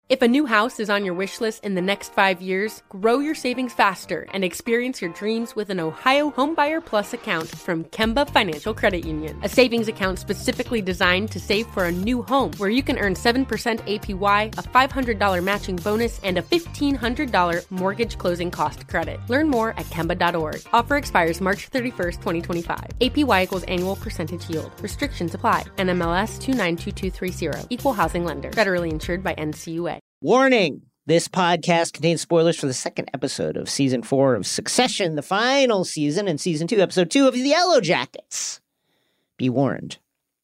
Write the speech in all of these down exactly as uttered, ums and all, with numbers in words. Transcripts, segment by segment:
If a new house is on your wish list in the next five years, grow your savings faster and experience your dreams with an Ohio Homebuyer Plus account from Kemba Financial Credit Union. A savings account specifically designed to save for a new home where you can earn seven percent A P Y, a five hundred dollars matching bonus, and a fifteen hundred dollars mortgage closing cost credit. Learn more at Kemba dot org. Offer expires March thirty-first, twenty twenty-five. A P Y equals annual percentage yield. Restrictions apply. N M L S two nine two two three zero. Equal housing lender. Federally insured by N C U A. Warning! This podcast contains spoilers for the second episode of season four of Succession, the final season, and season two, episode two of The Yellow Jackets. Be warned.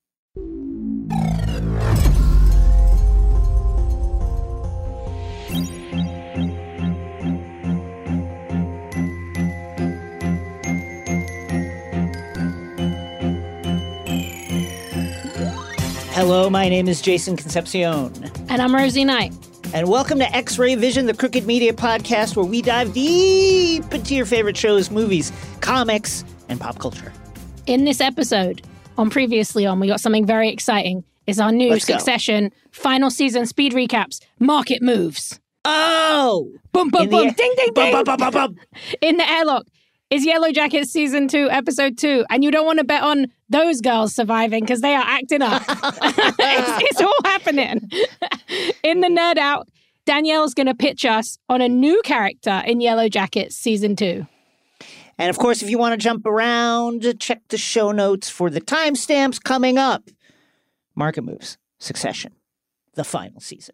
Hello, my name is Jason Concepcion. And I'm Rosie Knight. And welcome to X-Ray Vision, the Crooked Media podcast, where we dive deep into your favorite shows, movies, comics, and pop culture. In this episode, on Previously On, we got something very exciting. It's our new Let's Succession go. Final season speed recaps, market moves. Oh! Boom, boom, boom, air- ding, ding, bum, ding. bum, bum, bum, bum. In the airlock is Yellow Jackets season two, episode two. And you don't want to bet on those girls surviving because they are acting up. it's, it's all happening. In the Nerd Out, Danielle's going to pitch us on a new character in Yellow Jackets season two. And of course, if you want to jump around, check the show notes for the timestamps coming up. Market moves, Succession, the final season.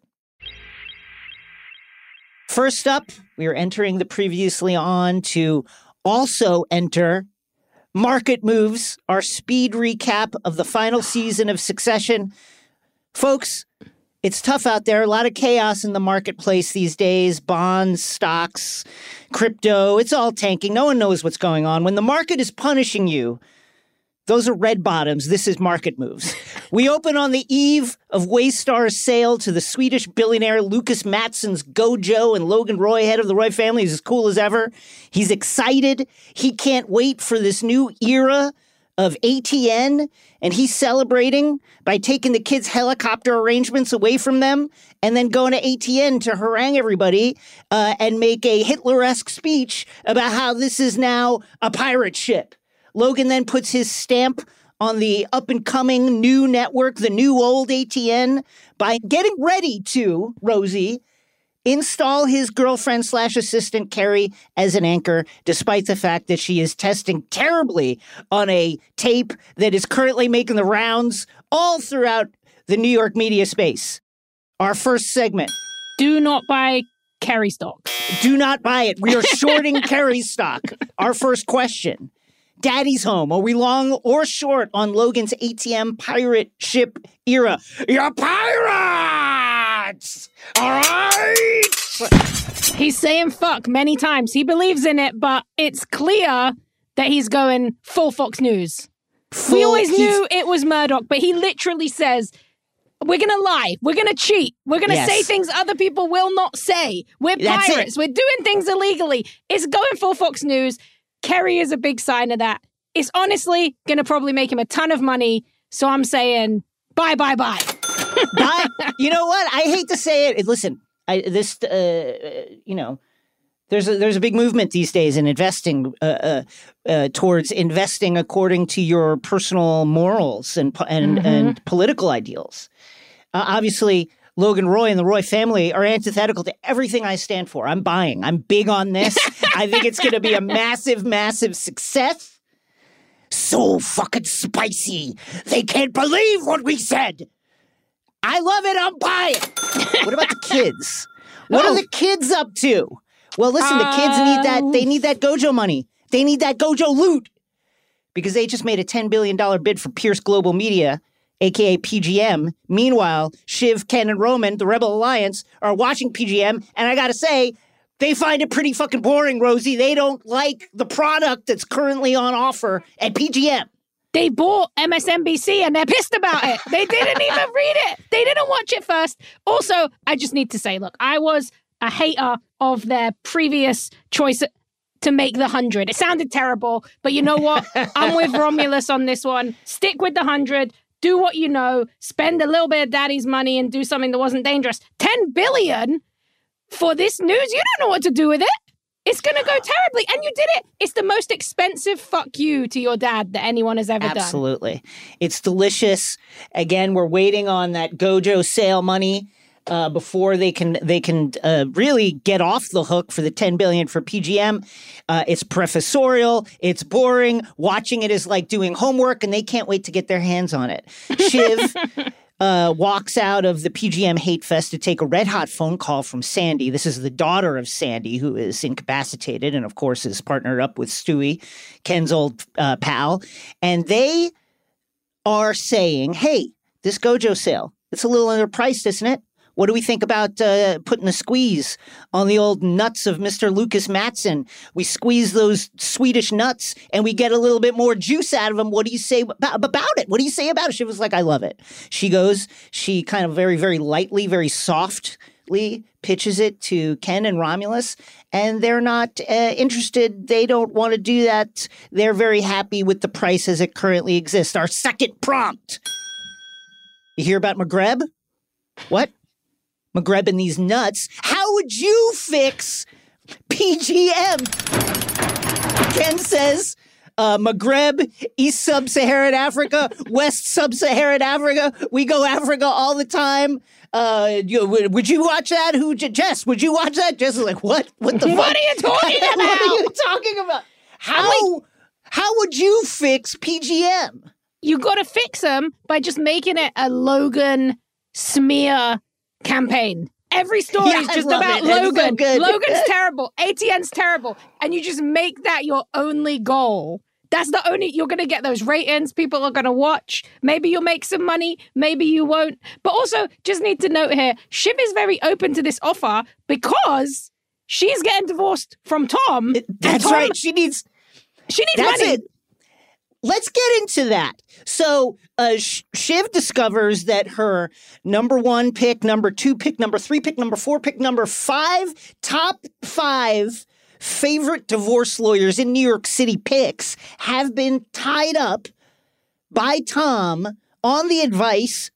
First up, we are entering the Previously On to also enter Market Moves, our speed recap of the final season of Succession. Folks, it's tough out there. A lot of chaos in the marketplace these days. Bonds, stocks, crypto, it's all tanking. No one knows what's going on. When the market is punishing you, those are red bottoms. This is Market Moves. We open on the eve of Waystar's sale to the Swedish billionaire Lucas Mattsson's Gojo, and Logan Roy, head of the Roy family, is as cool as ever. He's excited. He can't wait for this new era of A T N, and he's celebrating by taking the kids' helicopter arrangements away from them and then going to A T N to harangue everybody uh, and make a Hitler-esque speech about how this is now a pirate ship. Logan then puts his stamp on the up-and-coming new network, the new old A T N, by getting ready to, Rosie, install his girlfriend slash assistant, Carrie, as an anchor, despite the fact that she is testing terribly on a tape that is currently making the rounds all throughout the New York media space. Our first segment. Do not buy Carrie stock. Do not buy it. We are shorting Carrie's stock. Our first question. Daddy's home. Are we long or short on Logan's A T M pirate ship era? You're pirates! All right! He's saying fuck many times. He believes in it, but it's clear that he's going full Fox News. Full, we always knew it was Murdoch, but he literally says, we're going to lie. We're going to cheat. We're going to yes. say things other people will not say. We're That's pirates. it. We're doing things illegally. It's going full Fox News. Kerry is a big sign of that. It's honestly going to probably make him a ton of money. So I'm saying bye, bye, bye. But you know what? I hate to say it. Listen, I, this, uh, you know, there's a, there's a big movement these days in investing uh, uh, uh, towards investing according to your personal morals and and, Mm-hmm. and political ideals. Uh, obviously, Logan Roy and the Roy family are antithetical to everything I stand for. I'm buying. I'm big on this. I think it's going to be a massive, massive success. So fucking spicy. They can't believe what we said. I love it. I'm buying. What about the kids? What Oh. are the kids up to? Well, listen, the kids need that. They need that Gojo money. They need that Gojo loot because they just made a ten billion dollars bid for Pierce Global Media, a k a. P G M. Meanwhile, Shiv, Ken, and Roman, the Rebel Alliance, are watching P G M, and I gotta say, they find it pretty fucking boring, Rosie. They don't like the product that's currently on offer at P G M. They bought M S N B C and they're pissed about it. They didn't even read it. They didn't watch it first. Also, I just need to say, look, I was a hater of their previous choice to make the hundred. It sounded terrible, but you know what? I'm with Romulus on this one. Stick with the hundred. do what you know, spend a little bit of daddy's money and do something that wasn't dangerous. ten billion for this news? You don't know what to do with it. It's going to go terribly. And you did it. It's the most expensive fuck you to your dad that anyone has ever Absolutely. done. Absolutely. It's delicious. Again, we're waiting on that Gojo sale money uh, before they can they can uh, really get off the hook for the ten billion dollars for P G M. Uh, it's professorial. It's boring. Watching it is like doing homework, and they can't wait to get their hands on it. Shiv Uh, walks out of the P G M Hate Fest to take a red-hot phone call from Sandy. This is the daughter of Sandy, who is incapacitated and, of course, is partnered up with Stewie, Ken's old uh, pal. And they are saying, hey, this Gojo sale, it's a little underpriced, isn't it? What do we think about uh, putting a squeeze on the old nuts of Mister Lucas Matson? We squeeze those Swedish nuts and we get a little bit more juice out of them. What do you say about, about it? What do you say about it? She was like, I love it. She goes, she kind of very, very lightly, very softly pitches it to Ken and Romulus, and they're not uh, interested. They don't want to do that. They're very happy with the price as it currently exists. Our second prompt. You hear about McGreb? What? McGreb and these nuts. How would you fix P G M? Ken says, uh, McGreb, East Sub-Saharan Africa, West Sub-Saharan Africa. We go Africa all the time. Uh, you, would, would you watch that? Who, Jess, would you watch that? Jess is like, what? What the What fuck? are you talking about? What are you talking about? How, like, how would you fix P G M? You got to fix them by just making it a Logan smear campaign. Every story Yeah, is I just love about it. It's so Logan. good. Logan's terrible. A T N's terrible. And you just make that your only goal. That's the only, you're going to get those ratings. People are going to watch. Maybe you'll make some money. Maybe you won't. But also, just need to note here, Shiv is very open to this offer because she's getting divorced from Tom. That's Tom, right. She needs... She needs That's money. it. Let's get into that. So uh, Shiv discovers that her number one pick, number two pick, number three pick, number four pick, number five, top five favorite divorce lawyers in New York City picks have been tied up by Tom on the advice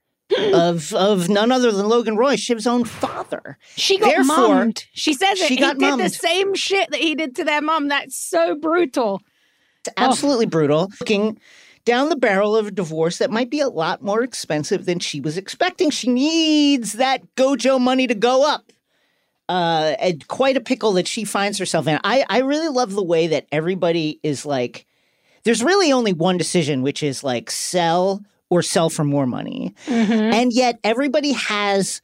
of of none other than Logan Roy, Shiv's own father. She got Therefore, mummed. She says it. she He got did mummed. the same shit that he did to their mum. That's so brutal. It's absolutely oh. brutal. Looking down the barrel of a divorce that might be a lot more expensive than she was expecting. She needs that Gojo money to go up. Uh, and quite a pickle that she finds herself in. I, I really love the way that everybody is like, there's really only one decision, which is like sell or sell for more money. Mm-hmm. And yet everybody has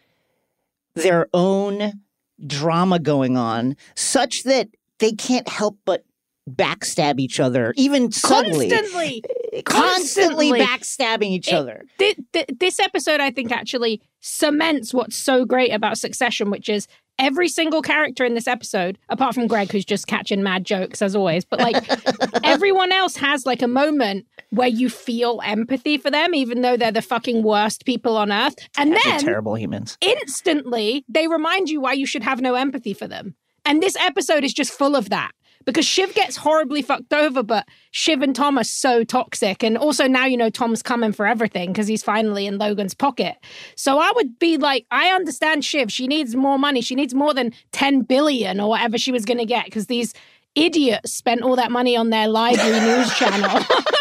their own drama going on such that they can't help but backstab each other, even subtly. Constantly. Constantly, Constantly. backstabbing each it, other. Th- th- this episode, I think, actually cements what's so great about Succession, which is every single character in this episode, apart from Greg, who's just catching mad jokes as always, but like everyone else has like a moment where you feel empathy for them, even though they're the fucking worst people on earth. And yeah, then terrible humans. Instantly, they remind you why you should have no empathy for them. And this episode is just full of that. Because Shiv gets horribly fucked over, but Shiv and Tom are so toxic. And also now, you know, Tom's coming for everything because he's finally in Logan's pocket. So I would be like, I understand Shiv. She needs more money. She needs more than ten billion or whatever she was going to get because these idiots spent all that money on their library news channel.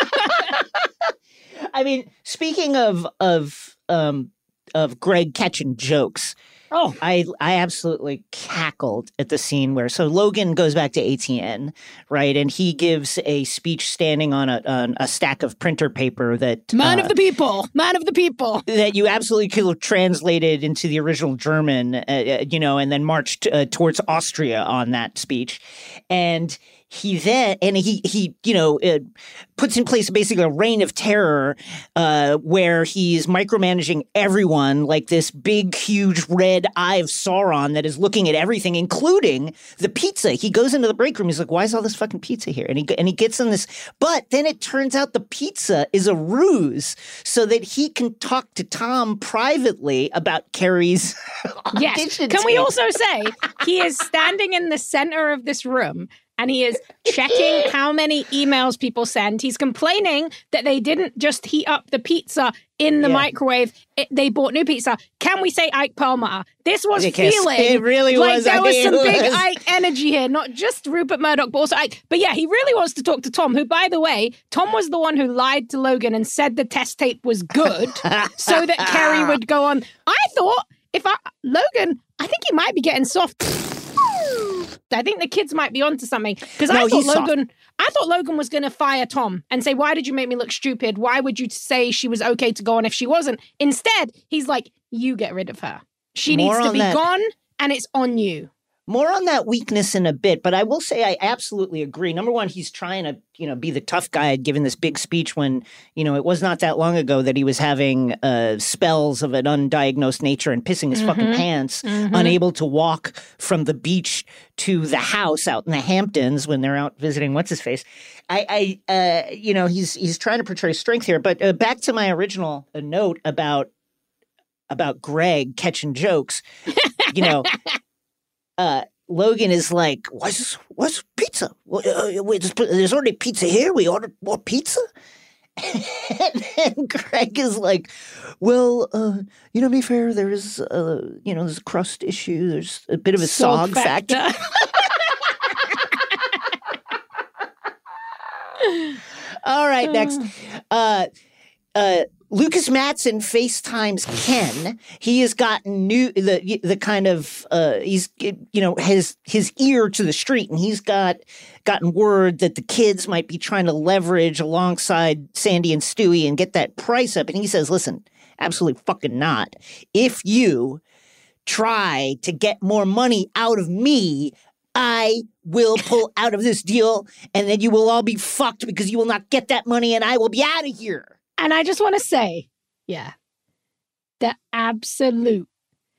I mean, speaking of of um, of Greg catching jokes, oh, I I absolutely cackled at the scene where so Logan goes back to A T N, right, and he gives a speech standing on a on a stack of printer paper that man uh, of the people, man of the people, that you absolutely could have translated into the original German, uh, you know, and then marched uh, towards Austria on that speech, and. He then, and he, he, you know, uh, puts in place basically a reign of terror uh, where he's micromanaging everyone like this big, huge red eye of Sauron that is looking at everything, including the pizza. He goes into the break room. He's like, why is all this fucking pizza here? And he, and he gets in this. But then it turns out the pizza is a ruse so that he can talk to Tom privately about Carrie's yes. audition Can we tape. also say he is standing in the center of this room and he is checking how many emails people send. He's complaining that they didn't just heat up the pizza in the yeah. microwave. It, they bought new pizza. Can we say Ike Perlmutter? This was because feeling it really like was. there was I mean, some big was... Ike energy here, not just Rupert Murdoch, but also Ike. But yeah, he really wants to talk to Tom, who, by the way, Tom was the one who lied to Logan and said the test tape was good so that Kerry would go on. I thought, if I, Logan, I think he might be getting soft. I think the kids might be onto something, because no, I thought Logan soft. I thought Logan was going to fire Tom and say, why did you make me look stupid? Why would you say she was okay to go on if she wasn't? Instead, he's like, you get rid of her. She More needs to be that. gone, and it's on you. More on that weakness in a bit, but I will say I absolutely agree. Number one, he's trying to, you know, be the tough guy, given this big speech when, you know, it was not that long ago that he was having uh, spells of an undiagnosed nature and pissing his mm-hmm. fucking pants, mm-hmm. unable to walk from the beach to the house out in the Hamptons when they're out visiting what's-his-face. I, I uh, you know, he's he's trying to portray strength here. But uh, back to my original uh, note about about Greg catching jokes, you know. Uh, Logan is like, what's what's pizza? Uh, wait, there's already pizza here. We ordered more pizza. And then Greg is like, well, uh, you know, to be fair, there's, uh, you know, there's a crust issue. There's a bit of a sog, sog factor. factor. All right, next. Uh, uh, Lucas Matson FaceTimes Ken. He has gotten new the the kind of uh, he's you know his his ear to the street, and he's got gotten word that the kids might be trying to leverage alongside Sandy and Stewie and get that price up. And he says, "Listen, absolutely fucking not. If you try to get more money out of me, I will pull out of this deal, and then you will all be fucked because you will not get that money, and I will be out of here." And I just want to say, yeah, the absolute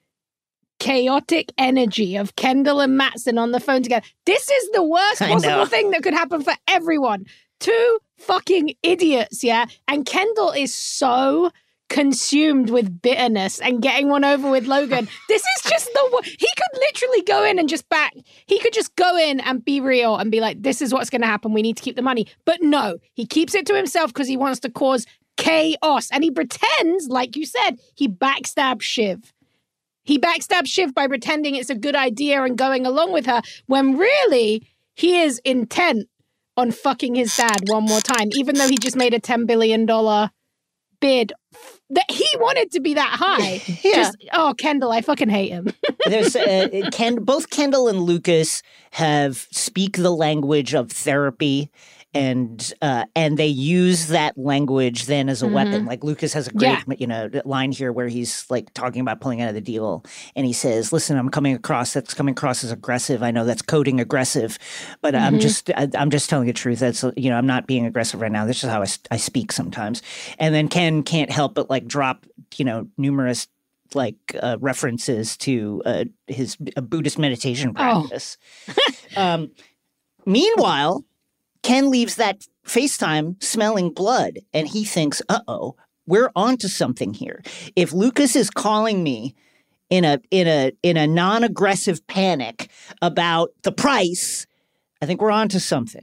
chaotic energy of Kendall and Matson on the phone together. This is the worst possible thing that could happen for everyone. Two fucking idiots, yeah? And Kendall is so consumed with bitterness and getting one over with Logan. This is just the... He could literally go in and just back... He could just go in and be real and be like, this is what's going to happen. We need to keep the money. But no, he keeps it to himself because he wants to cause chaos. And he pretends, like you said, he backstabs Shiv. He backstabs Shiv by pretending it's a good idea and going along with her, when really he is intent on fucking his dad one more time, even though he just made a ten billion dollars bid that he wanted to be that high. Yeah. Just, oh, Kendall, I fucking hate him. There's uh, Ken, both Kendall and Lucas have speak the language of therapy, and uh, and they use that language then as a mm-hmm. weapon. Like Lucas has a great yeah. you know line here where he's like talking about pulling out of the deal, and he says, "Listen, I'm coming across that's coming across as aggressive. I know that's coding aggressive, but mm-hmm. I'm just I, I'm just telling the truth. That's you know I'm not being aggressive right now. This is how I, I speak sometimes." And then Ken can't help but like drop you know numerous like uh, references to uh, his uh, Buddhist meditation practice. Oh. um, meanwhile, Ken leaves that FaceTime smelling blood, and he thinks, uh-oh, we're onto something here. If Lucas is calling me in a in a in a non-aggressive panic about the price, I think we're onto something.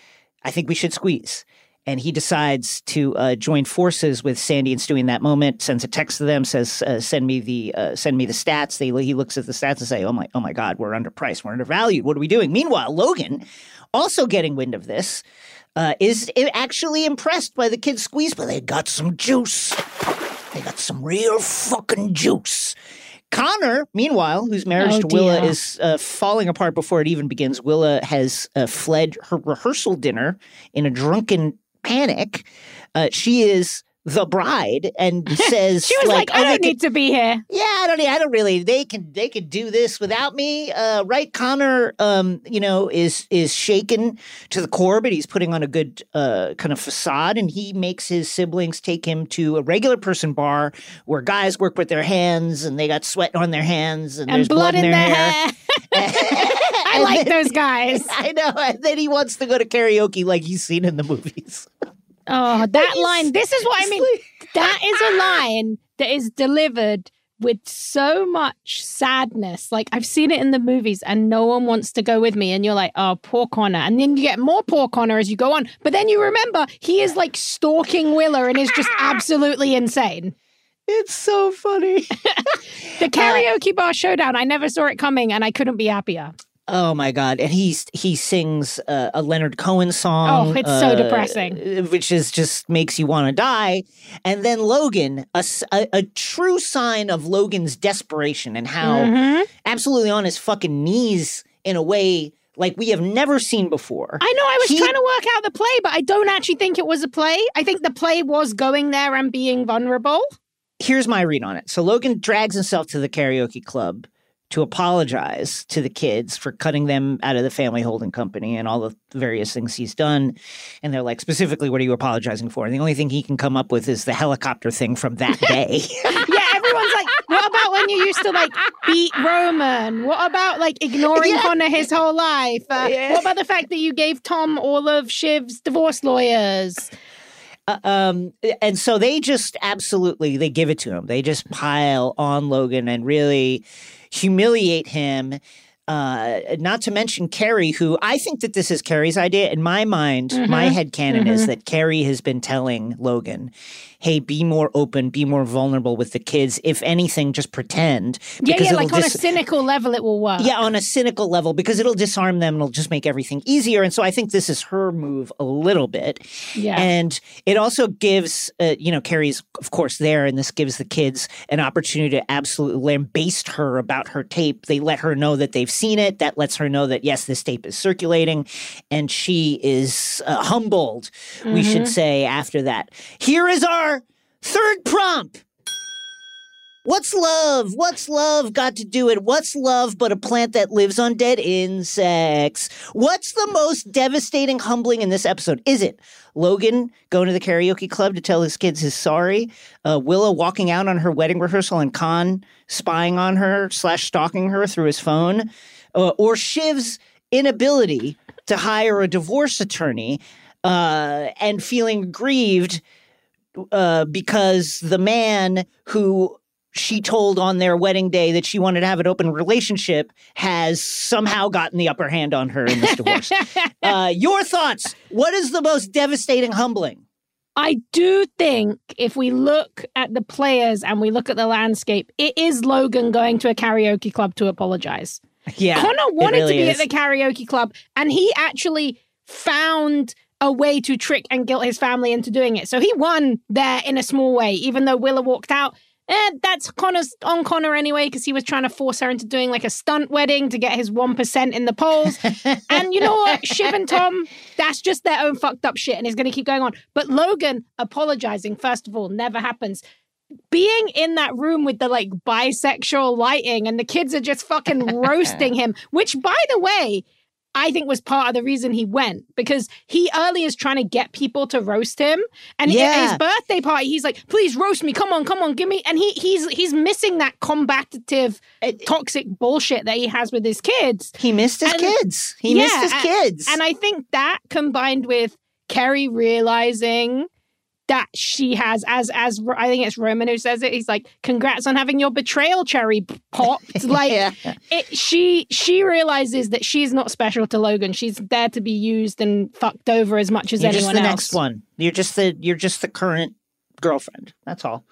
I think we should squeeze. And he decides to uh, join forces with Sandy and Stewie in that moment. Sends a text to them, says, uh, "Send me the uh, send me the stats." They, he looks at the stats and say, "Oh my, oh my God, we're underpriced, we're undervalued. What are we doing?" Meanwhile, Logan, also getting wind of this, uh, is actually impressed by the kids' squeeze, but they got some juice. They got some real fucking juice. Connor, meanwhile, whose marriage oh, to Willa dear. is uh, falling apart before it even begins. Willa has uh, fled her rehearsal dinner in a drunken panic. Uh, she is the bride and says, she was like, like "I oh, don't need can, to be here." Yeah, I don't. I don't really. They can. They can do this without me, uh, right? Connor, um, you know, is is shaken to the core, but he's putting on a good uh, kind of facade, and he makes his siblings take him to a regular person bar where guys work with their hands, and they got sweat on their hands, and, and there's blood, blood in their, their hair. hair. I like then, those guys. I know. And then he wants to go to karaoke like he's seen in the movies. Oh, that line. This is what I mean. That is a line that is delivered with so much sadness. Like, I've seen it in the movies and no one wants to go with me. And you're like, oh, poor Connor. And then you get more poor Connor as you go on. But then you remember he is like stalking Willa and is just absolutely insane. It's so funny. The karaoke bar showdown, I never saw it coming and I couldn't be happier. Oh, my God. And he's, he sings uh, a Leonard Cohen song. Oh, it's uh, so depressing. Which is just makes you want to die. And then Logan, a, a, a true sign of Logan's desperation and how Mm-hmm. absolutely on his fucking knees in a way like we have never seen before. I know, I was He- trying to work out the play, but I don't actually think it was a play. I think the play was going there and being vulnerable. Here's my read on it. So Logan drags himself to the karaoke club to apologize to the kids for cutting them out of the family holding company and all the various things he's done. And they're like, specifically, what are you apologizing for? And the only thing he can come up with is the helicopter thing from that day. Yeah, everyone's like, what about when you used to like beat Roman? What about like ignoring Yeah. Connor his whole life? Uh, Yeah. What about the fact that you gave Tom all of Shiv's divorce lawyers? Uh, um, and so they just absolutely, they give it to him. They just pile on Logan and really humiliate him. Uh, not to mention Carrie, who I think that this is Carrie's idea. In my mind, Mm-hmm. my headcanon is that Carrie has been telling Logan, hey, be more open, be more vulnerable with the kids. If anything, just pretend. Yeah, because yeah, it'll like on dis- a cynical level, it will work. Yeah, on a cynical level, because it'll disarm them. It'll just make everything easier. And so I think this is her move a little bit. Yeah. And it also gives, uh, you know, Carrie's, of course, there, and this gives the kids an opportunity to absolutely lambaste her about her tape. They let her know that they've seen it. That lets her know that, yes, this tape is circulating. And she is uh, humbled, we should say, after that. Here is our third prompt. What's love? What's love got to do it? What's love but a plant that lives on dead insects? What's the most devastating, humbling in this episode? Is it Logan going to the karaoke club to tell his kids he's sorry? Uh, Willa walking out on her wedding rehearsal and Khan spying on her slash stalking her through his phone? Uh, or Shiv's inability to hire a divorce attorney uh, and feeling grieved uh, because the man who she told on their wedding day that she wanted to have an open relationship has somehow gotten the upper hand on her in this divorce. uh, your thoughts? What is the most devastating, humbling? I do think if we look at the players and we look at the landscape, it is Logan going to a karaoke club to apologize. Yeah, Connor wanted really to be is. at the karaoke club, and he actually found a way to trick and guilt his family into doing it. So he won there in a small way, even though Willa walked out. Eh, that's Connor's on Connor anyway, because he was trying to force her into doing like a stunt wedding to get his one percent in the polls. And you know what? Shiv and Tom, that's just their own fucked up shit and it's going to keep going on. But Logan apologizing, first of all, never happens. Being in that room with the like bisexual lighting and the kids are just fucking roasting him, which by the way, I think was part of the reason he went, because he early is trying to get people to roast him. And Yeah. at his birthday party, he's like, please roast me. Come on, come on, give me. And he he's he's missing that combative, It- toxic bullshit that he has with his kids. He missed his And- kids. He Yeah, missed his and- kids. And I think that combined with Carrie realizing that she has, as as I think it's Roman who says it, he's like, congrats on having your betrayal cherry popped. Like Yeah. it, she she realizes that she's not special to Logan. She's there to be used and fucked over as much as You're anyone just the else. next one. You're just the you're just the current girlfriend. That's all.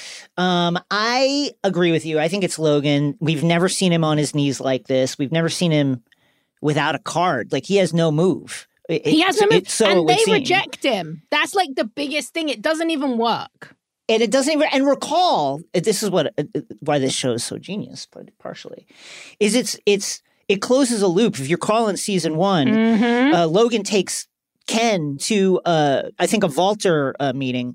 Um, I agree with you. I think it's Logan. We've never seen him on his knees like this. We've never seen him without a card. Like he has no move. It- He has no it- move, so it and would they seem. reject him. That's like the biggest thing. It doesn't even work. And it doesn't even, and recall, this is what, why this show is so genius, but partially, is it's, it's, it closes a loop. If you're calling season one, Mm-hmm. uh, Logan takes Ken to, uh, I think, a Vaulter uh, meeting,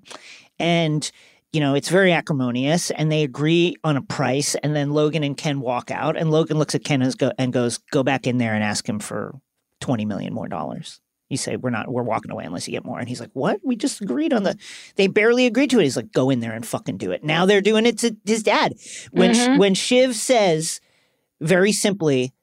and, you know, it's very acrimonious, and they agree on a price, and then Logan and Ken walk out, and Logan looks at Ken and, go, and goes, go back in there and ask him for twenty million more dollars. You say, we're not, we're walking away unless you get more. And he's like, what? We just agreed on the, they barely agreed to it. He's like, go in there and fucking do it. Now they're doing it to his dad. When, Mhm. when Shiv says very simply,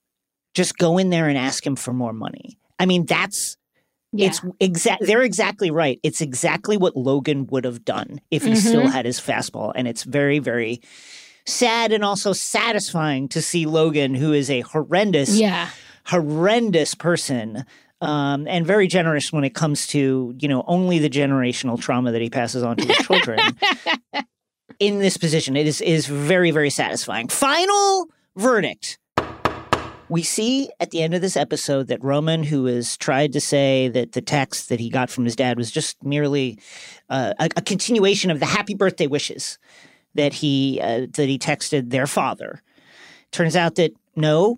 just go in there and ask him for more money. I mean, that's, Yeah. it's exact. They're exactly right. It's exactly what Logan would have done if he still Mhm. had his fastball. And it's very, very sad and also satisfying to see Logan, who is a horrendous, yeah. horrendous person, um, and very generous when it comes to, you know, only the generational trauma that he passes on to his children. In this position, it is is very, very satisfying. Final verdict. We see at the end of this episode that Roman, who has tried to say that the text that he got from his dad was just merely uh, a, a continuation of the happy birthday wishes that he uh, that he texted their father. Turns out that no,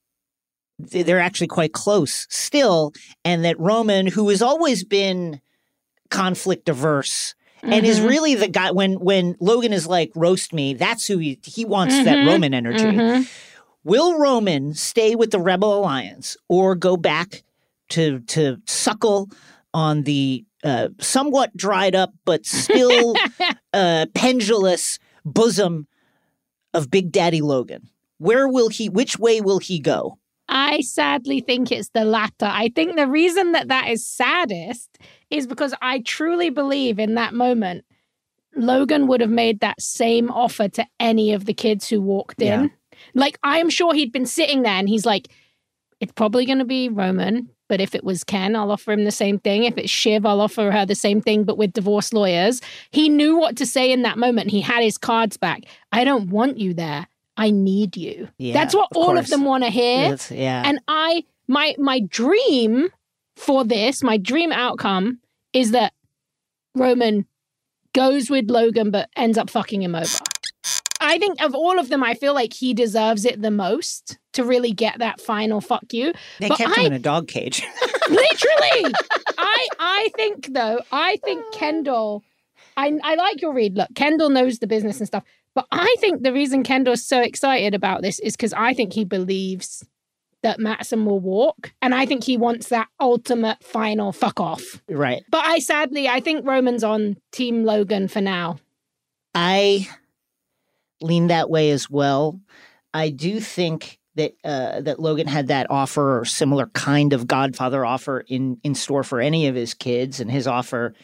they're actually quite close still, and that Roman, who has always been conflict averse, mm-hmm. and is really the guy when when Logan is like, roast me, that's who he he wants, mm-hmm. that Roman energy. Mm-hmm. Will Roman stay with the Rebel Alliance or go back to to suckle on the uh, somewhat dried up but still uh, pendulous bosom of Big Daddy Logan? Where will he, which way will he go? I sadly think it's the latter. I think the reason that that is saddest is because I truly believe in that moment, Logan would have made that same offer to any of the kids who walked in. Yeah. Like, I'm sure he'd been sitting there and he's like, it's probably going to be Roman, but if it was Ken, I'll offer him the same thing. If it's Shiv, I'll offer her the same thing, but with divorce lawyers. He knew what to say in that moment. He had his cards back. I don't want you there. I need you. Yeah, That's what of all course. of them want to hear. That's, yeah. And I, my, my dream for this, my dream outcome is that Roman goes with Logan, but ends up fucking him over. I think of all of them, I feel like he deserves it the most to really get that final fuck you. They but kept I, him in a dog cage. Literally. I I think, though, I think Kendall, I, I like your read. Look, Kendall knows the business and stuff. But I think the reason Kendall's so excited about this is because I think he believes that Matsson will walk. And I think he wants that ultimate final fuck off. Right. But I sadly, I think Roman's on Team Logan for now. I lean that way as well. I do think that uh, that Logan had that offer or similar kind of Godfather offer in, in store for any of his kids, and his offer,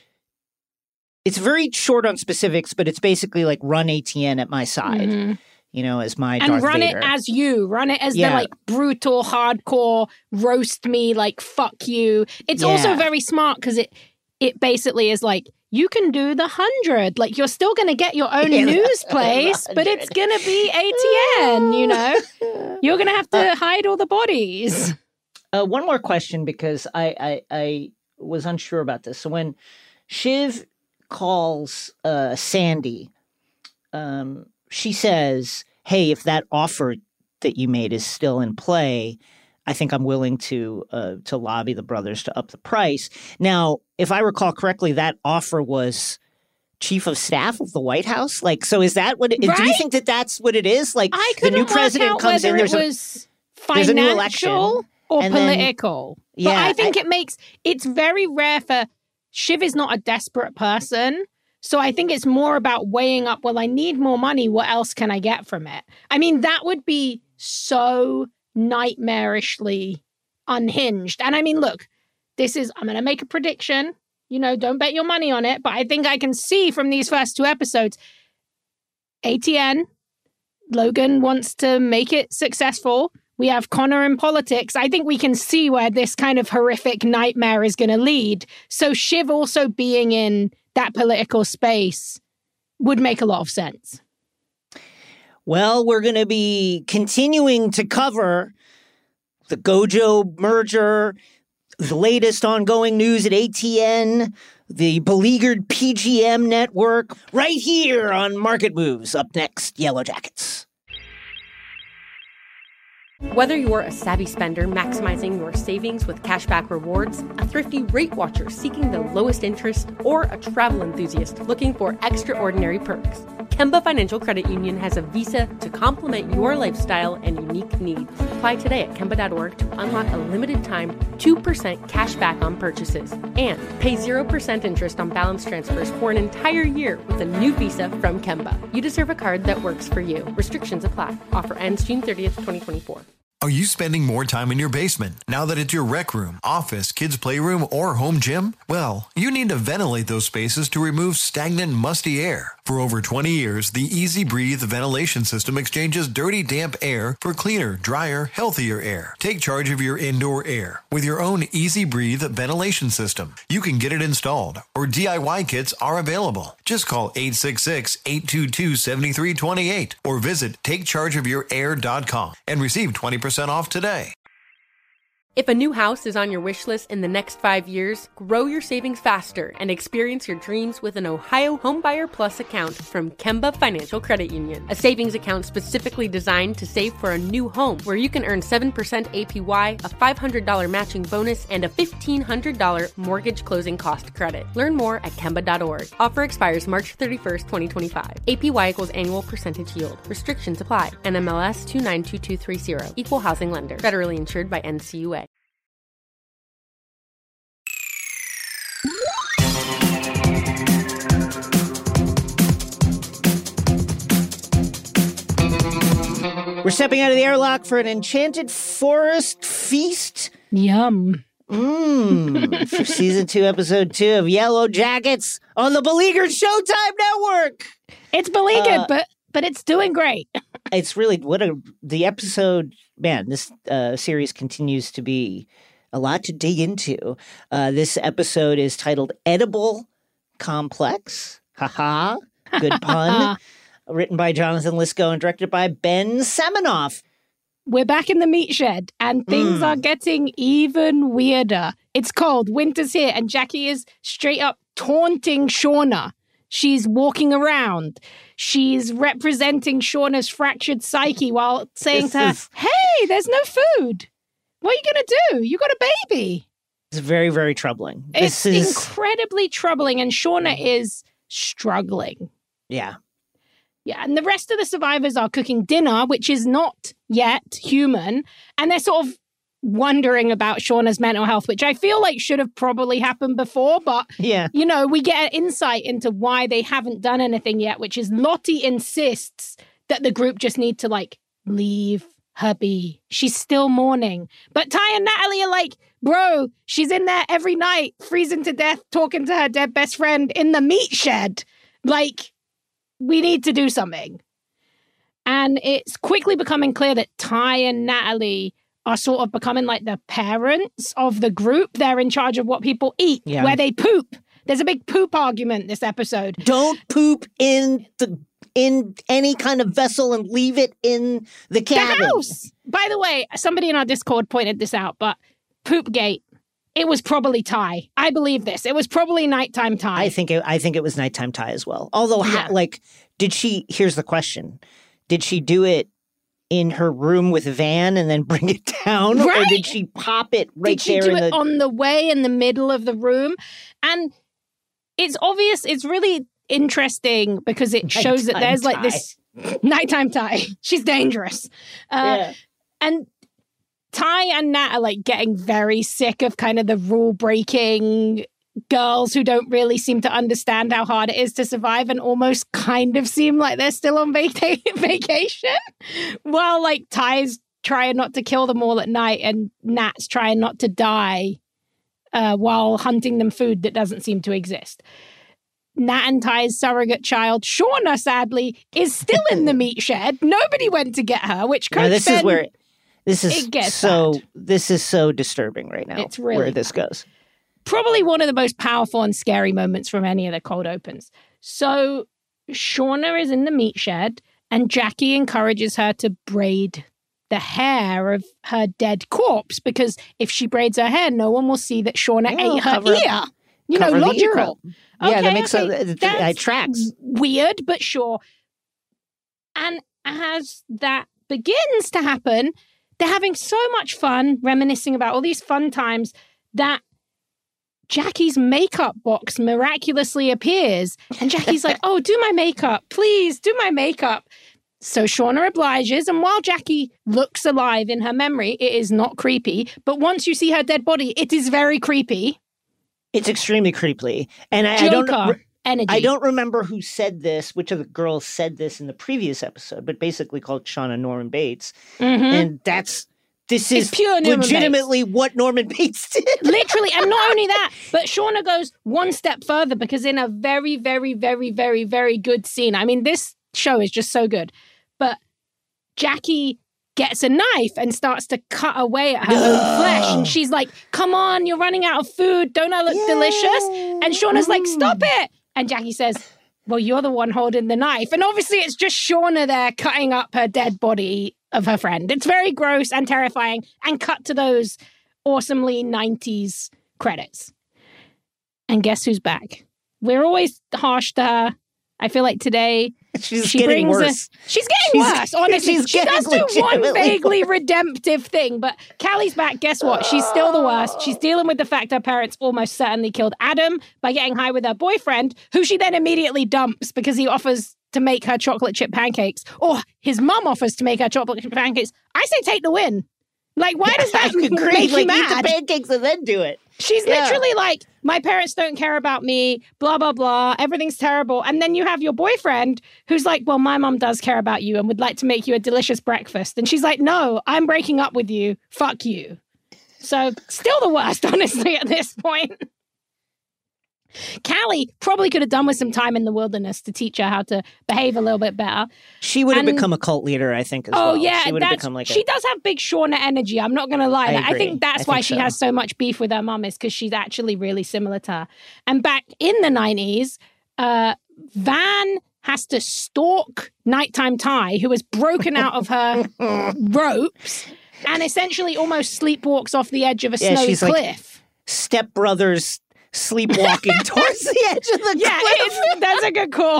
it's very short on specifics, but it's basically like run A T N at my side, mm-hmm. you know, as my and Darth run Vader. it as you, run it as yeah. the like brutal, hardcore, roast me, like fuck you. It's yeah. also very smart because it it basically is like, you can do the hundred. Like, you're still going to get your own yeah, news place, but it's going to be A T N, you know? You're going to have to uh, hide all the bodies. Uh, one more question, because I, I, I was unsure about this. So when Shiv calls uh, Sandy, um, she says, hey, if that offer that you made is still in play, I think I'm willing to uh, to lobby the brothers to up the price. Now, if I recall correctly, that offer was chief of staff of the White House. Like, so is that what? It, right? Do you think that that's what it is? Like, I the new president out comes in. There's it a was there's a new election or political. Then, yeah, but I think I, it makes it's very rare for Shiv is not a desperate person. So I think it's more about weighing up. Well, I need more money. What else can I get from it? I mean, that would be so nightmarishly unhinged. And I mean, look, this is, I'm going to make a prediction, you know, don't bet your money on it, but I think I can see from these first two episodes, A T N, Logan wants to make it successful. We have Connor in politics. I think we can see where this kind of horrific nightmare is going to lead. So Shiv also being in that political space would make a lot of sense. Well, we're going to be continuing to cover the Gojo merger, the latest ongoing news at A T N, the beleaguered P G M network, right here on Market Moves. Up next, Yellow Jackets. Whether you're a savvy spender maximizing your savings with cashback rewards, a thrifty rate watcher seeking the lowest interest, or a travel enthusiast looking for extraordinary perks, Kemba Financial Credit Union has a visa to complement your lifestyle and unique needs. Apply today at Kemba dot org to unlock a limited time two percent cash back on purchases and pay zero percent interest on balance transfers for an entire year with a new visa from Kemba. You deserve a card that works for you. Restrictions apply. Offer ends June thirtieth, twenty twenty-four. Are you spending more time in your basement now that it's your rec room, office, kids' playroom, or home gym? Well, you need to ventilate those spaces to remove stagnant, musty air. For over twenty years, the Easy Breathe ventilation system exchanges dirty, damp air for cleaner, drier, healthier air. Take charge of your indoor air with your own Easy Breathe ventilation system. You can get it installed, or D I Y kits are available. Just call eight six six, eight two two, seven three two eight or visit take charge of your air dot com and receive twenty percent off today. If a new house is on your wish list in the next five years, grow your savings faster and experience your dreams with an Ohio Homebuyer Plus account from Kemba Financial Credit Union. A savings account specifically designed to save for a new home, where you can earn seven percent A P Y, a five hundred dollars matching bonus, and a fifteen hundred dollars mortgage closing cost credit. Learn more at Kemba dot org. Offer expires March thirty-first, twenty twenty-five. A P Y equals annual percentage yield. Restrictions apply. N M L S two nine two two three zero. Equal housing lender. Federally insured by N C U A. We're stepping out of the airlock for an enchanted forest feast. Yum. Mmm. For season two, episode two of Yellow Jackets on the Beleaguered Showtime Network. It's beleaguered, Uh, but but it's doing great. It's really what a the episode. Man, this uh, series continues to be a lot to dig into. Uh, this episode is titled "Edible Complex." Haha, good pun. Written by Jonathan Lisco and directed by Ben Seminoff. We're back in the meat shed, and things Mm. are getting even weirder. It's cold, winter's here, and Jackie is straight up taunting Shauna. She's walking around. She's representing Shauna's fractured psyche while saying This to her, is- hey, there's no food. What are you going to do? You got a baby. It's very, very troubling. It's This is incredibly troubling, and Shauna is struggling. yeah. Yeah, and the rest of the survivors are cooking dinner, which is not yet human, and they're sort of wondering about Shauna's mental health, which I feel like should have probably happened before, but, Yeah. you know, we get an insight into why they haven't done anything yet, which is Lottie insists that the group just need to, like, leave her be. She's still mourning. But Ty and Natalie are like, bro, she's in there every night, freezing to death, talking to her dead best friend in the meat shed. Like, we need to do something. And it's quickly becoming clear that Ty and Natalie are sort of becoming like the parents of the group. They're in charge of what people eat, Yeah. where they poop. There's a big poop argument this episode. Don't poop in the in any kind of vessel and leave it in the cabin. The house! By the way, somebody in our Discord pointed this out, but Poopgate, it was probably Ty. I believe this. It was probably nighttime Ty. I think it, I think it was nighttime Ty as well. Although, Yeah. ha, like, did she? Here's the question: did she do it in her room with Van and then bring it down, or Right. did she pop it right Did she there do in it the? on the way in the middle of the room? And it's obvious, it's really interesting because it shows that there's like this nighttime Ty. She's dangerous. Uh, yeah. And Ty and Nat are like getting very sick of kind of the rule breaking girls who don't really seem to understand how hard it is to survive and almost kind of seem like they're still on vaca- vacation. While like Ty's trying not to kill them all at night and Nat's trying not to die uh, while hunting them food that doesn't seem to exist. Nat and Ty's surrogate child, Shauna, sadly, is still in the meat shed. Nobody went to get her, which Coach No, this Ben, is where this is it gets so. bad. This is so disturbing right now. It's really where this goes. probably one of the most powerful and scary moments from any of the cold opens. So Shauna is in the meat shed and Jackie encourages her to braid the hair of her dead corpse because if she braids her hair, no one will see that Shauna Yeah, ate her cover up- ear. You know, cover the logical. ear up. Yeah, that makes okay, a, it, that's it tracks. Weird, but sure. And as that begins to happen, they're having so much fun reminiscing about all these fun times that Jackie's makeup box miraculously appears. And Jackie's like, oh, do my makeup. Please do my makeup. So Shauna obliges. And while Jackie looks alive in her memory, it is not creepy. But once you see her dead body, it is very creepy. It's extremely creepy, and I, I Joker don't. energy. I don't remember who said this, which of the girls said this in the previous episode, but basically called Shauna Norman Bates. Mhm. And that's This is pure Norman legitimately Bates. What Norman Bates did. Literally. And not only that, but Shauna goes one step further because in a very, very, very, very, very good scene. I mean, this show is just so good. But Jackie gets a knife and starts to cut away at her no. own flesh. And she's like, come on, you're running out of food. Don't I look yeah. delicious? And Shauna's mm. like, stop it. And Jackie says, well, you're the one holding the knife. And obviously it's just Shauna there cutting up her dead body of her friend. It's very gross and terrifying, and cut to those awesomely nineties credits. And guess who's back? We're always harsh to her. I feel like today she's she getting brings worse. A, she's getting she's, worse, honestly. She's she does do one vaguely worse. redemptive thing, but Callie's back. Guess what? She's still the worst. She's dealing with the fact her parents almost certainly killed Adam by getting high with her boyfriend, who she then immediately dumps because he offers to make her chocolate chip pancakes, or his mum offers to make her chocolate chip pancakes. I say take the win. Like, why does that make like, you mad? Eat the pancakes and then do it. She's yeah. literally like, my parents don't care about me, blah, blah, blah. Everything's terrible. And then you have your boyfriend who's like, well, my mum does care about you and would like to make you a delicious breakfast. And she's like, no, I'm breaking up with you. Fuck you. So still the worst, honestly, at this point. Callie probably could have done with some time in the wilderness to teach her how to behave a little bit better. She would have and, become a cult leader, I think, as oh, well. Oh, yeah. She, would have become like she a... does have big Shauna energy. I'm not going to lie. I, I think that's I why think she so. has so much beef with her mum, is because she's actually really similar to her. And back in the nineties, uh, Van has to stalk Nighttime Ty, who has broken out of her ropes and essentially almost sleepwalks off the edge of a yeah, snowy she's cliff. Like stepbrothers sleepwalking towards the edge of the yeah, cliff. Yeah, that's a good call.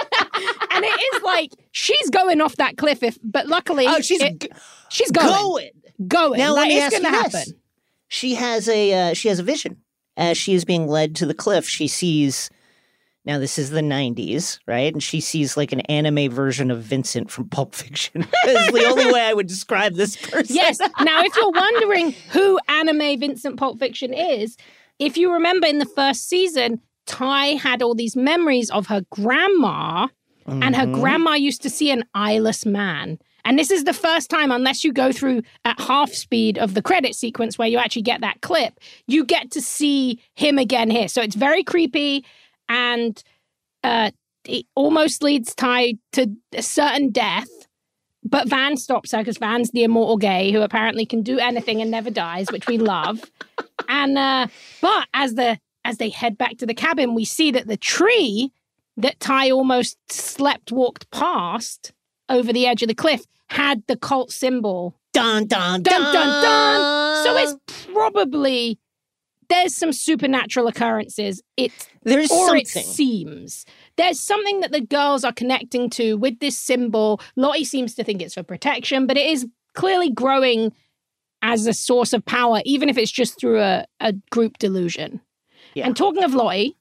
And it is like, she's going off that cliff, if, but luckily... Oh, she's, it, g- she's going. Going. Going. Now, like, let me it's ask going to you happen. this. She has a, uh, she has a vision. As she is being led to the cliff, she sees... Now, this is the nineties, right? And she sees like an anime version of Vincent from Pulp Fiction. That's the only way I would describe this person. Yes. Now, if you're wondering who anime Vincent Pulp Fiction is, if you remember in the first season, Ty had all these memories of her grandma, mm-hmm. and her grandma used to see an eyeless man. And this is the first time, unless you go through at half speed of the credit sequence where you actually get that clip, you get to see him again here. So it's very creepy. And uh, it almost leads Ty to a certain death. But Van stops her because Van's the immortal gay who apparently can do anything and never dies, which we love. And uh, but as the as they head back to the cabin, we see that the tree that Ty almost slept walked past over the edge of the cliff had the cult symbol. Dun, dun, dun, dun, dun, dun. So it's probably... There's some supernatural occurrences. It There's or something. It seems. There's something that the girls are connecting to with this symbol. Lottie seems to think it's for protection, but it is clearly growing as a source of power, even if it's just through a, a group delusion. Yeah. And talking of Lottie,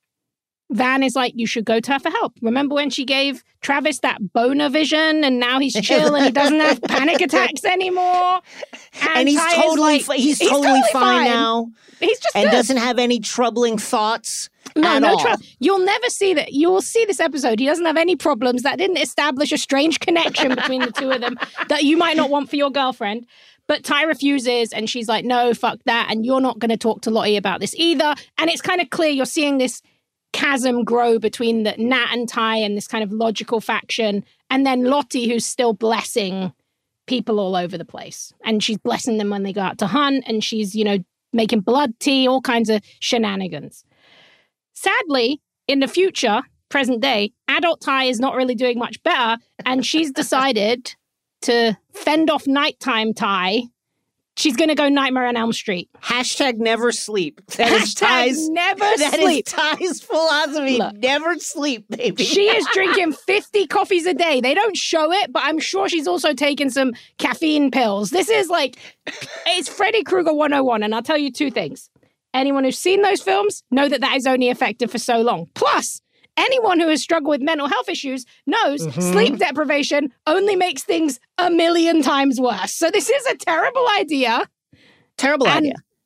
Van is like, you should go to her for help. Remember when she gave Travis that boner vision and now he's chill and he doesn't have panic attacks anymore? And, and he's, totally, like, fi- he's, he's totally totally fine, fine now. He's just And good. doesn't have any troubling thoughts no, at no all. trouble. You'll never see that. You will see this episode. He doesn't have any problems. That didn't establish a strange connection between the two of them that you might not want for your girlfriend. But Ty refuses and she's like, no, fuck that. And you're not going to talk to Lottie about this either. And it's kind of clear you're seeing this chasm grow between the Nat and Ty and this kind of logical faction. And then Lottie, who's still blessing people all over the place. And she's blessing them when they go out to hunt. And she's, you know, making blood tea, all kinds of shenanigans. Sadly, in the future, present day, adult Ty is not really doing much better. And she's decided to fend off nighttime Ty. She's going to go Nightmare on Elm Street. Hashtag never sleep. That is Hashtag Ty's, never that sleep. is Ty's philosophy. Look, never sleep, baby. She is drinking fifty coffees a day. They don't show it, but I'm sure she's also taking some caffeine pills. This is like, it's Freddy Krueger one oh one. And I'll tell you two things. Anyone who's seen those films know that that is only effective for so long. Plus, anyone who has struggled with mental health issues knows mm-hmm. sleep deprivation only makes things a million times worse. So this is a terrible idea. Terrible and idea.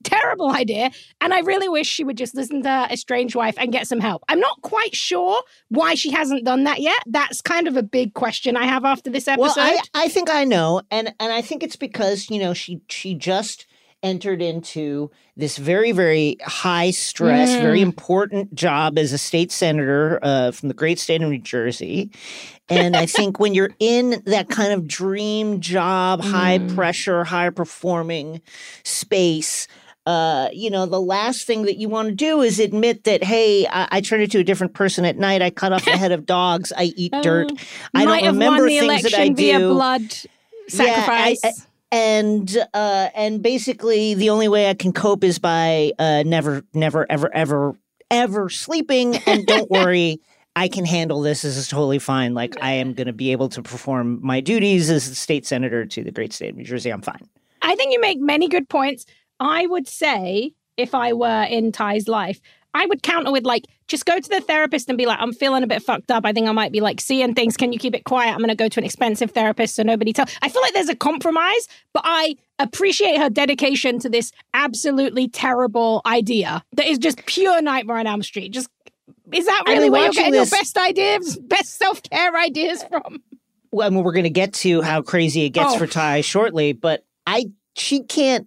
terrible idea. And I really wish she would just listen to her estranged wife and get some help. I'm not quite sure why she hasn't done that yet. That's kind of a big question I have after this episode. Well, I, I think I know. And, and I think it's because, you know, she she just entered into this very, very high stress, mm. very important job as a state senator uh, from the great state of New Jersey. And I think when you're in that kind of dream job, mm. high pressure, high performing space, uh, you know, the last thing that you want to do is admit that, hey, I, I turned into a different person at night. I cut off the head of dogs. I eat dirt. Uh, I don't remember things that I do. Via blood sacrifice. Yeah, I, I, And uh, and basically, the only way I can cope is by uh, never, never, ever, ever, ever sleeping. And don't worry, I can handle this. This is totally fine. Like, I am going to be able to perform my duties as the state senator to the great state of New Jersey. I'm fine. I think you make many good points. I would say, if I were in Ty's life, I would counter with, like, just go to the therapist and be like, I'm feeling a bit fucked up. I think I might be, like, seeing things. Can you keep it quiet? I'm going to go to an expensive therapist so nobody tells. I feel like there's a compromise, but I appreciate her dedication to this absolutely terrible idea that is just pure Nightmare on Elm Street. Just, is that really where you're getting this... your best ideas, best self-care ideas from? Well, I mean, we're going to get to how crazy it gets oh. for Ty shortly, but I, she can't,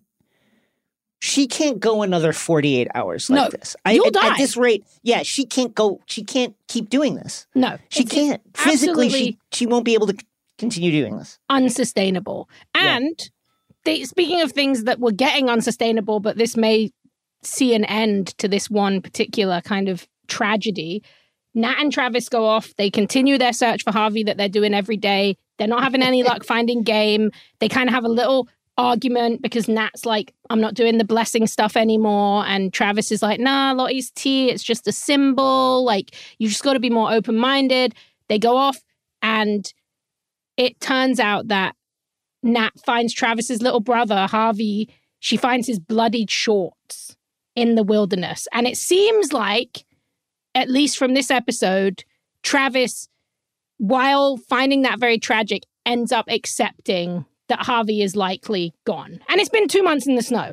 She can't go another forty-eight hours like no, this. I, you'll at, die. At this rate, yeah, she can't go. She can't keep doing this. No. She can't. Physically, she, she won't be able to continue doing this. Unsustainable. And yeah. they, speaking of things that were getting unsustainable, but this may see an end to this one particular kind of tragedy, Nat and Travis go off. They continue their search for Harvey that they're doing every day. They're not having any luck finding game. They kind of have a little argument because Nat's like, I'm not doing the blessing stuff anymore. And Travis is like, nah, Lottie's tea, it's just a symbol. Like, you just got to be more open-minded. They go off and it turns out that Nat finds Travis's little brother, Harvey. She finds his bloodied shorts in the wilderness. And it seems like, at least from this episode, Travis, while finding that very tragic, ends up accepting that Harvey is likely gone. And it's been two months in the snow.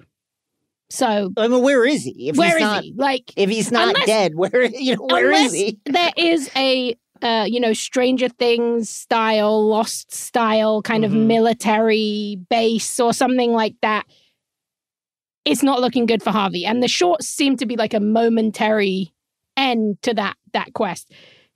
So I mean, where is he? If where he's is not, he? Like, if he's not unless, dead, where you know where is he? There is a uh, you know, Stranger Things style, Lost style kind mm-hmm. of military base or something like that. It's not looking good for Harvey. And the shorts seem to be like a momentary end to that that quest.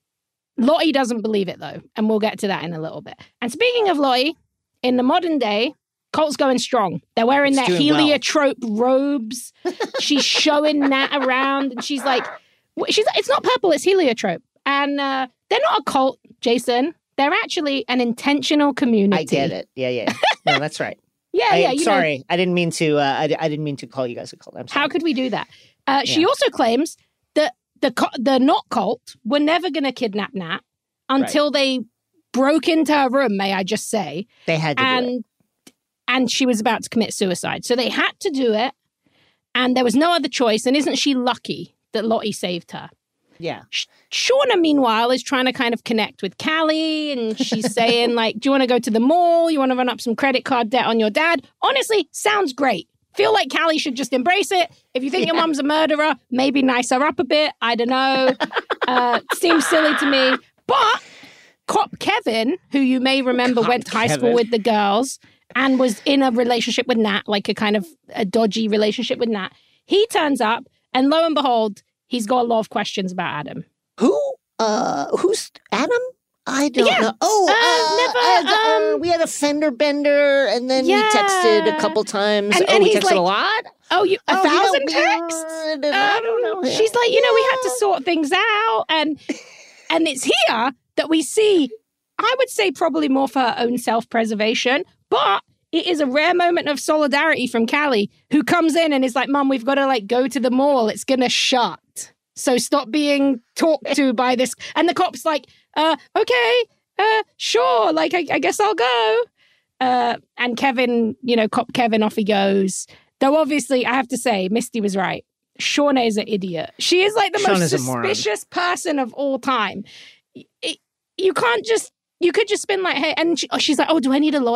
Lottie doesn't believe it though, and we'll get to that in a little bit. And speaking of Lottie, in the modern day, Colt's going strong. They're wearing it's their heliotrope well. robes. She's showing Nat around, and she's like, "She's it's not purple, it's heliotrope." And uh, they're not a cult, Jason. They're actually an intentional community. I get it. Yeah, yeah. No, that's right. yeah, I, yeah. You sorry, know, I didn't mean to. Uh, I, I didn't mean to call you guys a cult. I'm sorry. How could we do that? Uh, she yeah. also claims that the the not cult were never going to kidnap Nat until right. they broke into her room, may I just say. They had to and, do it. And she was about to commit suicide. So they had to do it, and there was no other choice. And isn't she lucky that Lottie saved her? Yeah. Shauna, meanwhile, is trying to kind of connect with Callie, and she's saying, like, do you want to go to the mall? You want to run up some credit card debt on your dad? Honestly, sounds great. Feel like Callie should just embrace it. If you think yeah. your mom's a murderer, maybe nice her up a bit. I don't know. uh, seems silly to me. But Cop Kevin, who you may remember Cop went to high Kevin. school with the girls and was in a relationship with Nat, like a kind of a dodgy relationship with Nat, he turns up, and lo and behold, he's got a lot of questions about Adam. Who? Uh, who's Adam? I don't yeah. know. Oh, uh, uh, never. uh, Um, we had a fender bender, and then yeah. we texted a couple times. And, oh, and we he's texted like, a lot. Oh, you a oh, thousand you know, texts? Um, I don't know. She's like, you yeah. know, we had to sort things out, and and it's here that we see. I would say probably more for her own self-preservation, but it is a rare moment of solidarity from Callie, who comes in and is like, Mum, we've got to like go to the mall. It's going to shut. So stop being talked to by this. And the cop's like, uh, okay, uh, sure. Like, I, I guess I'll go. Uh, and Kevin, you know, cop Kevin, off he goes. Though obviously, I have to say, Misty was right. Shauna is an idiot. She is like the Shauna's most suspicious person of all time. It, you can't just... You could just been like, hey, and she, oh, she's like, oh, do I need a lawyer?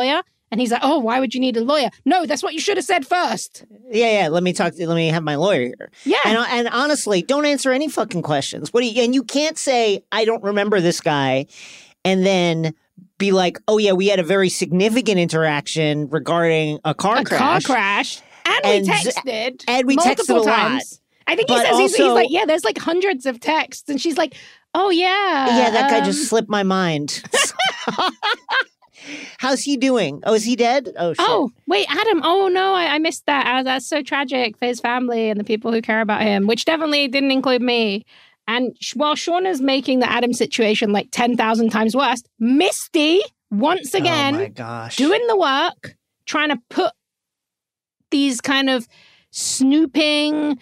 And he's like, oh, why would you need a lawyer? No, that's what you should have said first. Yeah, yeah. Let me talk. Let me have my lawyer here. Yeah. And, and honestly, don't answer any fucking questions. What do you, and you can't say, I don't remember this guy, and then be like, oh, yeah, we had a very significant interaction regarding a car a crash. car crash. And, And- we texted. and we multiple texted a lot. times. I think he But says, he's, he's also- like, yeah, there's like hundreds of texts. And she's like, oh, yeah. Yeah, that guy um, just slipped my mind. How's he doing? Oh, is he dead? Oh, shit. Oh, wait, Adam. Oh, no, I, I missed that. Uh, that's so tragic for his family and the people who care about him, which definitely didn't include me. And sh- while Shauna's making the Adam situation like ten thousand times worse, Misty, once again, Oh, my gosh. doing the work, trying to put these kind of snooping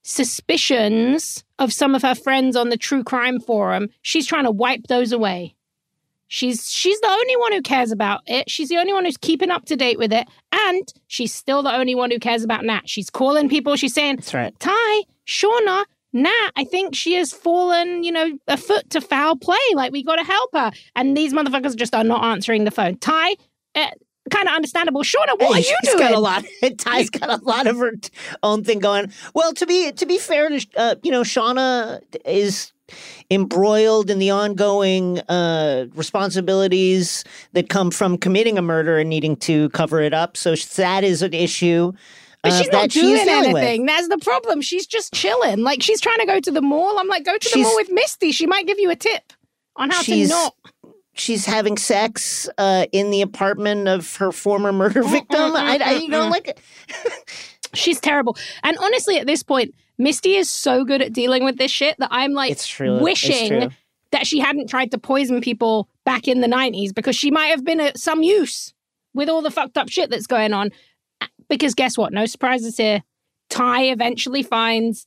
suspicions of some of her friends on the true crime forum. She's trying to wipe those away. She's she's the only one who cares about it. She's the only one who's keeping up to date with it. And she's still the only one who cares about Nat. She's calling people. She's saying, That's right. Ty, Shauna, Nat, I think she has fallen, you know, a foot to foul play. Like, we got to help her. And these motherfuckers just are not answering the phone. Ty, uh, kind of understandable. Shauna, what Hey, are you she's doing? Got a lot. Ty's got a lot of her t- own thing going. Well, to be to be fair to uh, you know, Shauna is embroiled in the ongoing uh, responsibilities that come from committing a murder and needing to cover it up. So that is an issue. But uh, she's not that she doing is dealing with. anything. That's the problem. She's just chilling. Like, she's trying to go to the mall. I'm like, go to the She's- mall with Misty. She might give you a tip on how to She's- not. She's having sex uh, in the apartment of her former murder victim. I, I, you know, like She's terrible. And honestly, at this point, Misty is so good at dealing with this shit that I'm like it's true. It's wishing true. that she hadn't tried to poison people back in the nineties, because she might have been at some use with all the fucked up shit that's going on. Because guess what? No surprises here. Ty eventually finds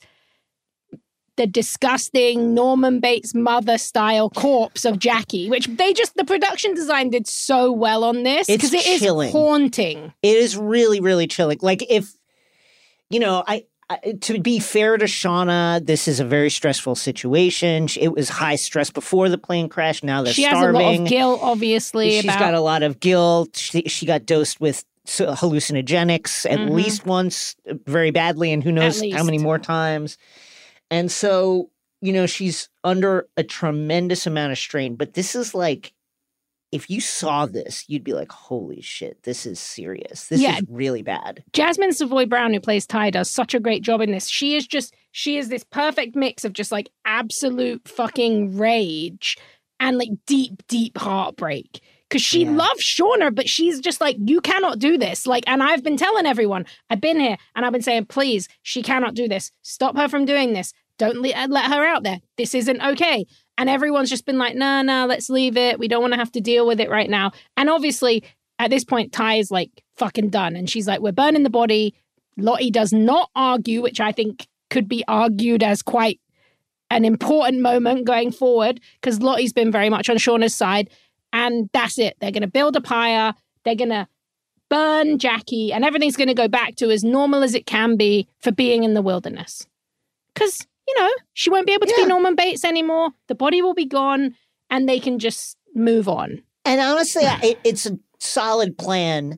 the disgusting Norman Bates mother style corpse of Jackie, which they just, the production design did so well on this, It's because it is chilling. haunting. It is really, really chilling. Like, if, you know, I, I to be fair to Shauna, this is a very stressful situation. She- It was high stress before the plane crash. Now they're She has starving. a lot of guilt, obviously. She's about got a lot of guilt. She, she got dosed with so- hallucinogenics at Mhm. least once, uh, very badly, and who knows how least. many more times. And so, you know, she's under a tremendous amount of strain. But this is like, if you saw this, you'd be like, holy shit, this is serious. This Yeah. is really bad. Jasmine Savoy Brown, who plays Ty, does such a great job in this. She is just, she is this perfect mix of just like absolute fucking rage and like deep, deep heartbreak. Because she Yeah. loves Shauna, but she's just like, you cannot do this. Like, and I've been telling everyone, I've been here and I've been saying, please, she cannot do this. Stop her from doing this. Don't le- let her out there. This isn't okay. And everyone's just been like, nah, nah, let's leave it. We don't want to have to deal with it right now. And obviously, at this point, Ty is like fucking done. And she's like, we're burning the body. Lottie does not argue, which I think could be argued as quite an important moment going forward, because Lottie's been very much on Shauna's side. And that's it. They're going to build a pyre. They're going to burn Jackie. And everything's going to go back to as normal as it can be for being in the wilderness. Because, you know, she won't be able to Yeah. be Norman Bates anymore. The body will be gone. And they can just move on. And honestly, I- it, it's a solid plan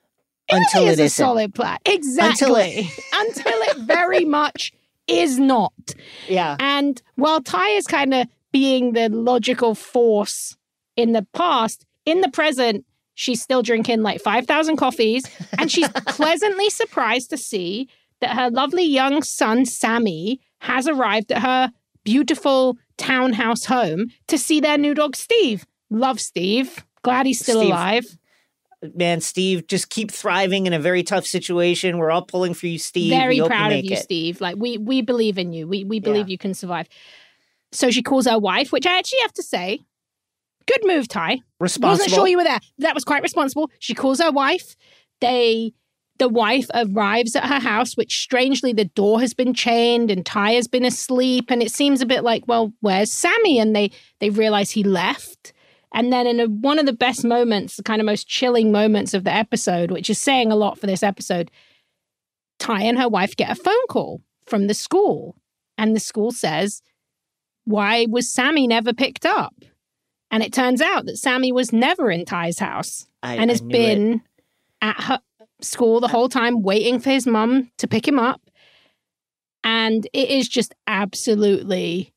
It until really it is a isn't. solid plan. Exactly. Until Until it- it, very much is not. Yeah. And while Ty is kind of being the logical force in the past, in the present, she's still drinking like five thousand coffees. And she's pleasantly surprised to see that her lovely young son, Sammy, has arrived at her beautiful townhouse home to see their new dog, Steve. Love Steve. Glad he's still Steve. alive. Man, Steve, just keep thriving in a very tough situation. We're all pulling for you, Steve. Very We hope proud you of make you, it. Steve. Like, we we believe in you. We we believe Yeah. you can survive. So she calls her wife, which I actually have to say, good move, Ty. Responsible. Wasn't sure you were there. That was quite responsible. She calls her wife. They, the wife arrives at her house, which strangely the door has been chained and Ty has been asleep. And it seems a bit like, well, where's Sammy? And they they realize he left. And then in a, one of the best moments, the kind of most chilling moments of the episode, which is saying a lot for this episode, Ty and her wife get a phone call from the school. And the school says, why was Sammy never picked up? And it turns out that Sammy was never in Ty's house I, and I has knew been it. at her school the whole time, waiting for his mum to pick him up. And it is just absolutely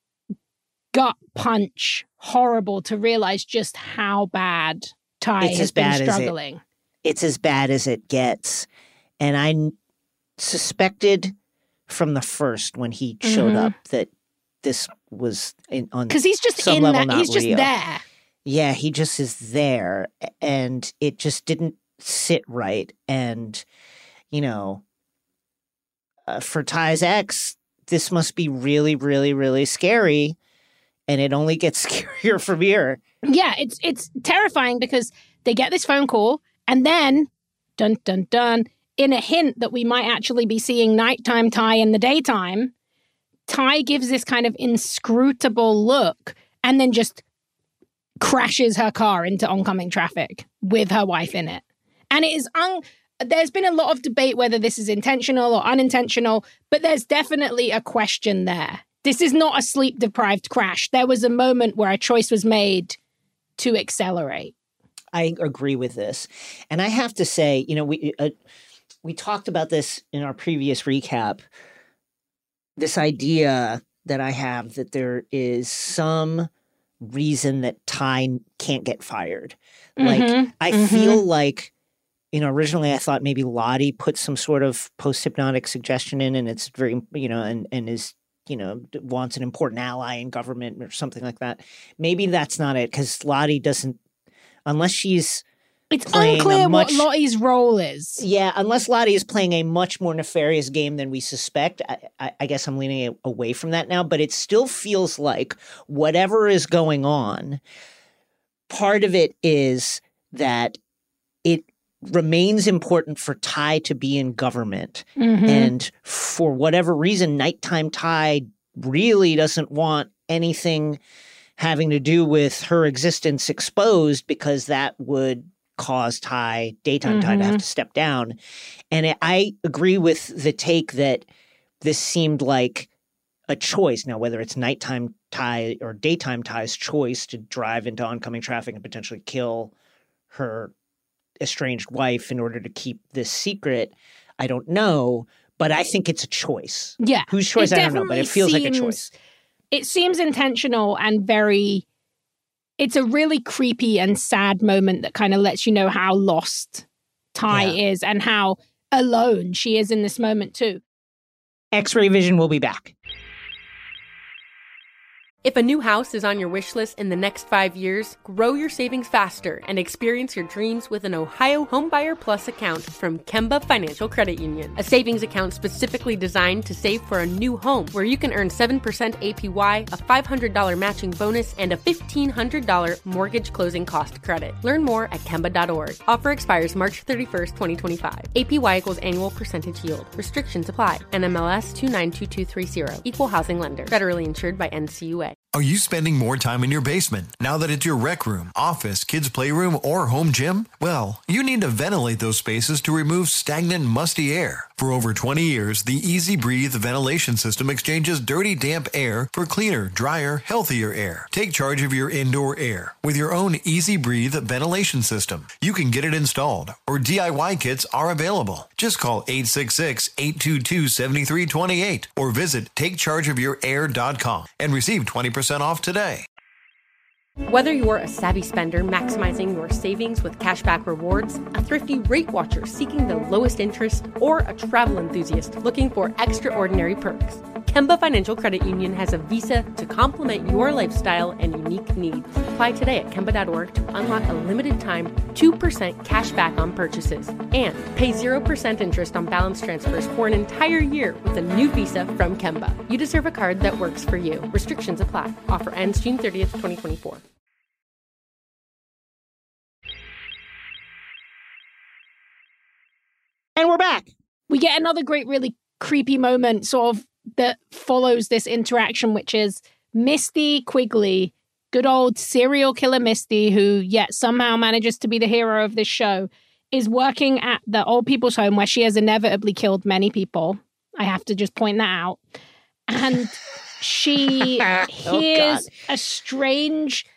gut punch horrible to realize just how bad Ty It's has as bad been as it- struggling. It's as bad as it gets. And I n- suspected from the first when he showed Mhm. up that this was in, on Because he's just some in level that, not he's just real. there. Yeah, he just is there, and it just didn't sit right. And, you know, uh, for Ty's ex, this must be really, really, really scary, and it only gets scarier from here. Yeah, it's it's terrifying because they get this phone call and then, dun, dun, dun, in a hint that we might actually be seeing nighttime Ty in the daytime, Ty gives this kind of inscrutable look and then just crashes her car into oncoming traffic with her wife in it. And it is un- there's been a lot of debate whether this is intentional or unintentional, but there's definitely a question there. This is not a sleep-deprived crash. There was a moment where a choice was made to accelerate. I agree with this. And I have to say, you know, we uh, we talked about this in our previous recap, this idea that I have that there is some reason that Ty can't get fired. Like, Mhm, I mhm. feel like, you know, originally I thought maybe Lottie put some sort of post-hypnotic suggestion in, and it's very, you know, and, and is, you know, wants an important ally in government or something like that. Maybe that's not it, because Lottie doesn't, unless she's It's playing a unclear much- what Lottie's role is. Yeah, unless Lottie is playing a much more nefarious game than we suspect. I, I, I guess I'm leaning a- away from that now, but it still feels like whatever is going on, part of it is that it remains important for Ty to be in government. Mhm. And for whatever reason, nighttime Ty really doesn't want anything having to do with her existence exposed, because that would cause Ty, daytime Ty, to have Mhm. to step down. And I- I agree with the take that this seemed like a choice. Now, whether it's nighttime Ty or daytime Ty's choice to drive into oncoming traffic and potentially kill her estranged wife in order to keep this secret, I don't know. But I think it's a choice. Yeah. Whose choice, It I don't know, but it definitely feels like a seems- choice. It seems intentional and very, it's a really creepy and sad moment that kind of lets you know how lost Ty Yeah. is and how alone she is in this moment too. X-Ray Vision will be back. If a new house is on your wish list in the next five years, grow your savings faster and experience your dreams with an Ohio Homebuyer Plus account from Kemba Financial Credit Union. A savings account specifically designed to save for a new home, where you can earn seven percent A P Y, a five hundred dollars matching bonus, and a fifteen hundred dollars mortgage closing cost credit. Learn more at Kemba dot org. Offer expires March thirty-first, twenty twenty-five. A P Y equals annual percentage yield. Restrictions apply. N M L S two nine two two three zero. Equal housing lender. Federally insured by N C U A. Are you spending more time in your basement now that it's your rec room, office, kids' playroom, or home gym? Well, you need to ventilate those spaces to remove stagnant, musty air. For over twenty years, the Easy Breathe ventilation system exchanges dirty, damp air for cleaner, drier, healthier air. Take charge of your indoor air with your own Easy Breathe ventilation system. You can get it installed, or D I Y kits are available. Just call eight six six, eight two two, seven three two eight or visit take charge of your air dot com and receive twenty percent off today. Whether you're a savvy spender maximizing your savings with cashback rewards, a thrifty rate watcher seeking the lowest interest, or a travel enthusiast looking for extraordinary perks, Kemba Financial Credit Union has a visa to complement your lifestyle and unique needs. Apply today at Kemba dot org to unlock a limited time two percent cash back on purchases and pay zero percent interest on balance transfers for an entire year with a new visa from Kemba. You deserve a card that works for you. Restrictions apply. Offer ends June thirtieth, twenty twenty-four. And we're back. We get another great, really creepy moment sort of that follows this interaction, which is Misty Quigley, good old serial killer Misty, who yet somehow manages to be the hero of this show, is working at the old people's home where she has inevitably killed many people. I have to just point that out. And she Oh, hears God. a strange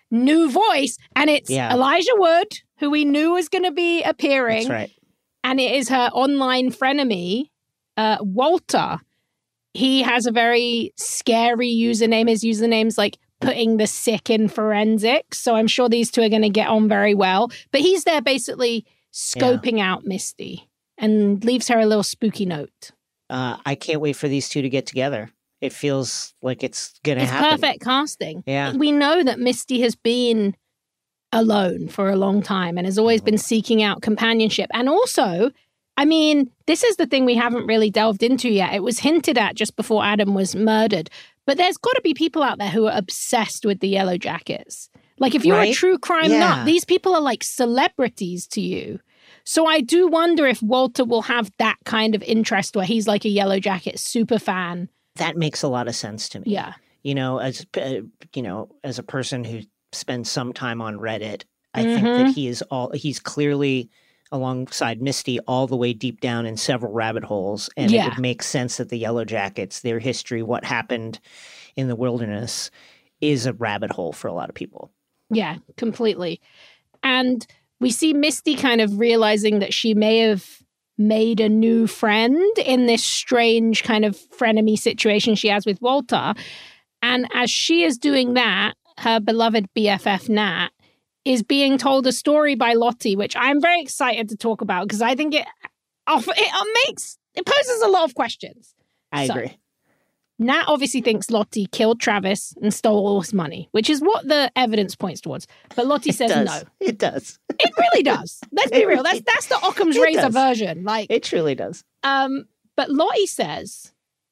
new voice. And it's Yeah. Elijah Wood, who we knew was going to be appearing. That's right. And it is her online frenemy, uh, Walter. He has a very scary username. His username's like putting the sick in forensics. So I'm sure these two are going to get on very well. But he's there basically scoping yeah. out Misty and leaves her a little spooky note. Uh, I can't wait for these two to get together. It feels like it's going to it's happen. It's perfect casting. Yeah. We know that Misty has been alone for a long time and has always been seeking out companionship. And also, I mean, this is the thing we haven't really delved into yet. It was hinted at just before Adam was murdered. But there's got to be people out there who are obsessed with the Yellow Jackets. Like, if you're right? a true crime yeah. nut, these people are like celebrities to you. So I do wonder if Walter will have that kind of interest where he's like a Yellow Jacket super fan. That makes a lot of sense to me. Yeah. You know, as uh, you know, as a person who spends some time on Reddit, I mm-hmm. think that he is all he's clearly alongside Misty all the way deep down in several rabbit holes. And yeah. it would make sense that the Yellow Jackets, their history, what happened in the wilderness is a rabbit hole for a lot of people. Yeah, completely. And we see Misty kind of realizing that she may have made a new friend in this strange kind of frenemy situation she has with Walter. And as she is doing that, her beloved B F F Nat is being told a story by Lottie, which I'm very excited to talk about because I think it, it makes, it poses a lot of questions. I so, agree. Nat obviously thinks Lottie killed Travis and stole all his money, which is what the evidence points towards. But Lottie says does. no. It does. It really does. Let's be real. That's that's the Occam's It razor does. version. Like It truly does. Um, but Lottie says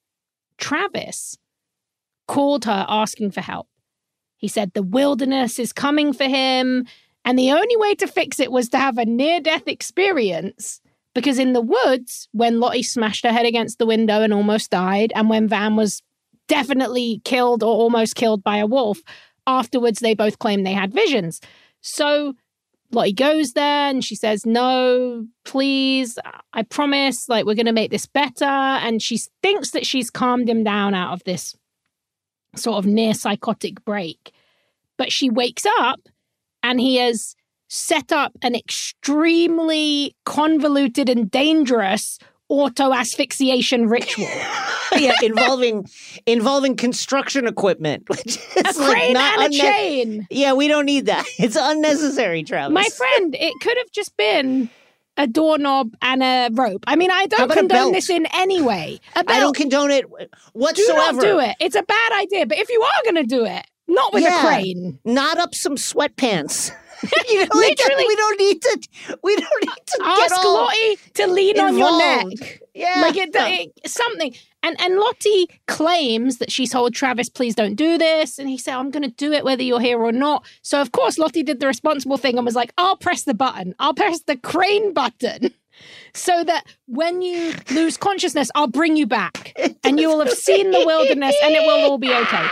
Travis called her asking for help. He said the wilderness is coming for him, and the only way to fix it was to have a near-death experience. Because in the woods, when Lottie smashed her head against the window and almost died, and when Van was definitely killed or almost killed by a wolf, afterwards they both claimed they had visions. So Lottie goes there and she says, no, please, I promise, like, we're going to make this better. And she thinks that she's calmed him down out of this sort of near psychotic break. But she wakes up and he has set up an extremely convoluted and dangerous auto-asphyxiation ritual. yeah, involving involving construction equipment. Which is a like crane not and a unne- chain. Yeah, we don't need that. It's unnecessary, Travis. My friend, it could have just been a doorknob and a rope. I mean, I How don't about a condone belt? this in any way. A belt, I don't condone it do whatsoever. not do it. It's a bad idea. But if you are going to do it, not with Yeah. a crane. Knot up some sweatpants. you know, like, Literally. we don't need to. We don't need to get Ask all Lottie to lean on your involved. neck. Yeah, Like it, it something. And and Lottie claims that she told Travis, please don't do this. And he said, I'm going to do it whether you're here or not. So, of course, Lottie did the responsible thing and was like, I'll press the button. I'll press the crane button so that when you lose consciousness, I'll bring you back. And you will have seen the wilderness and it will all be okay.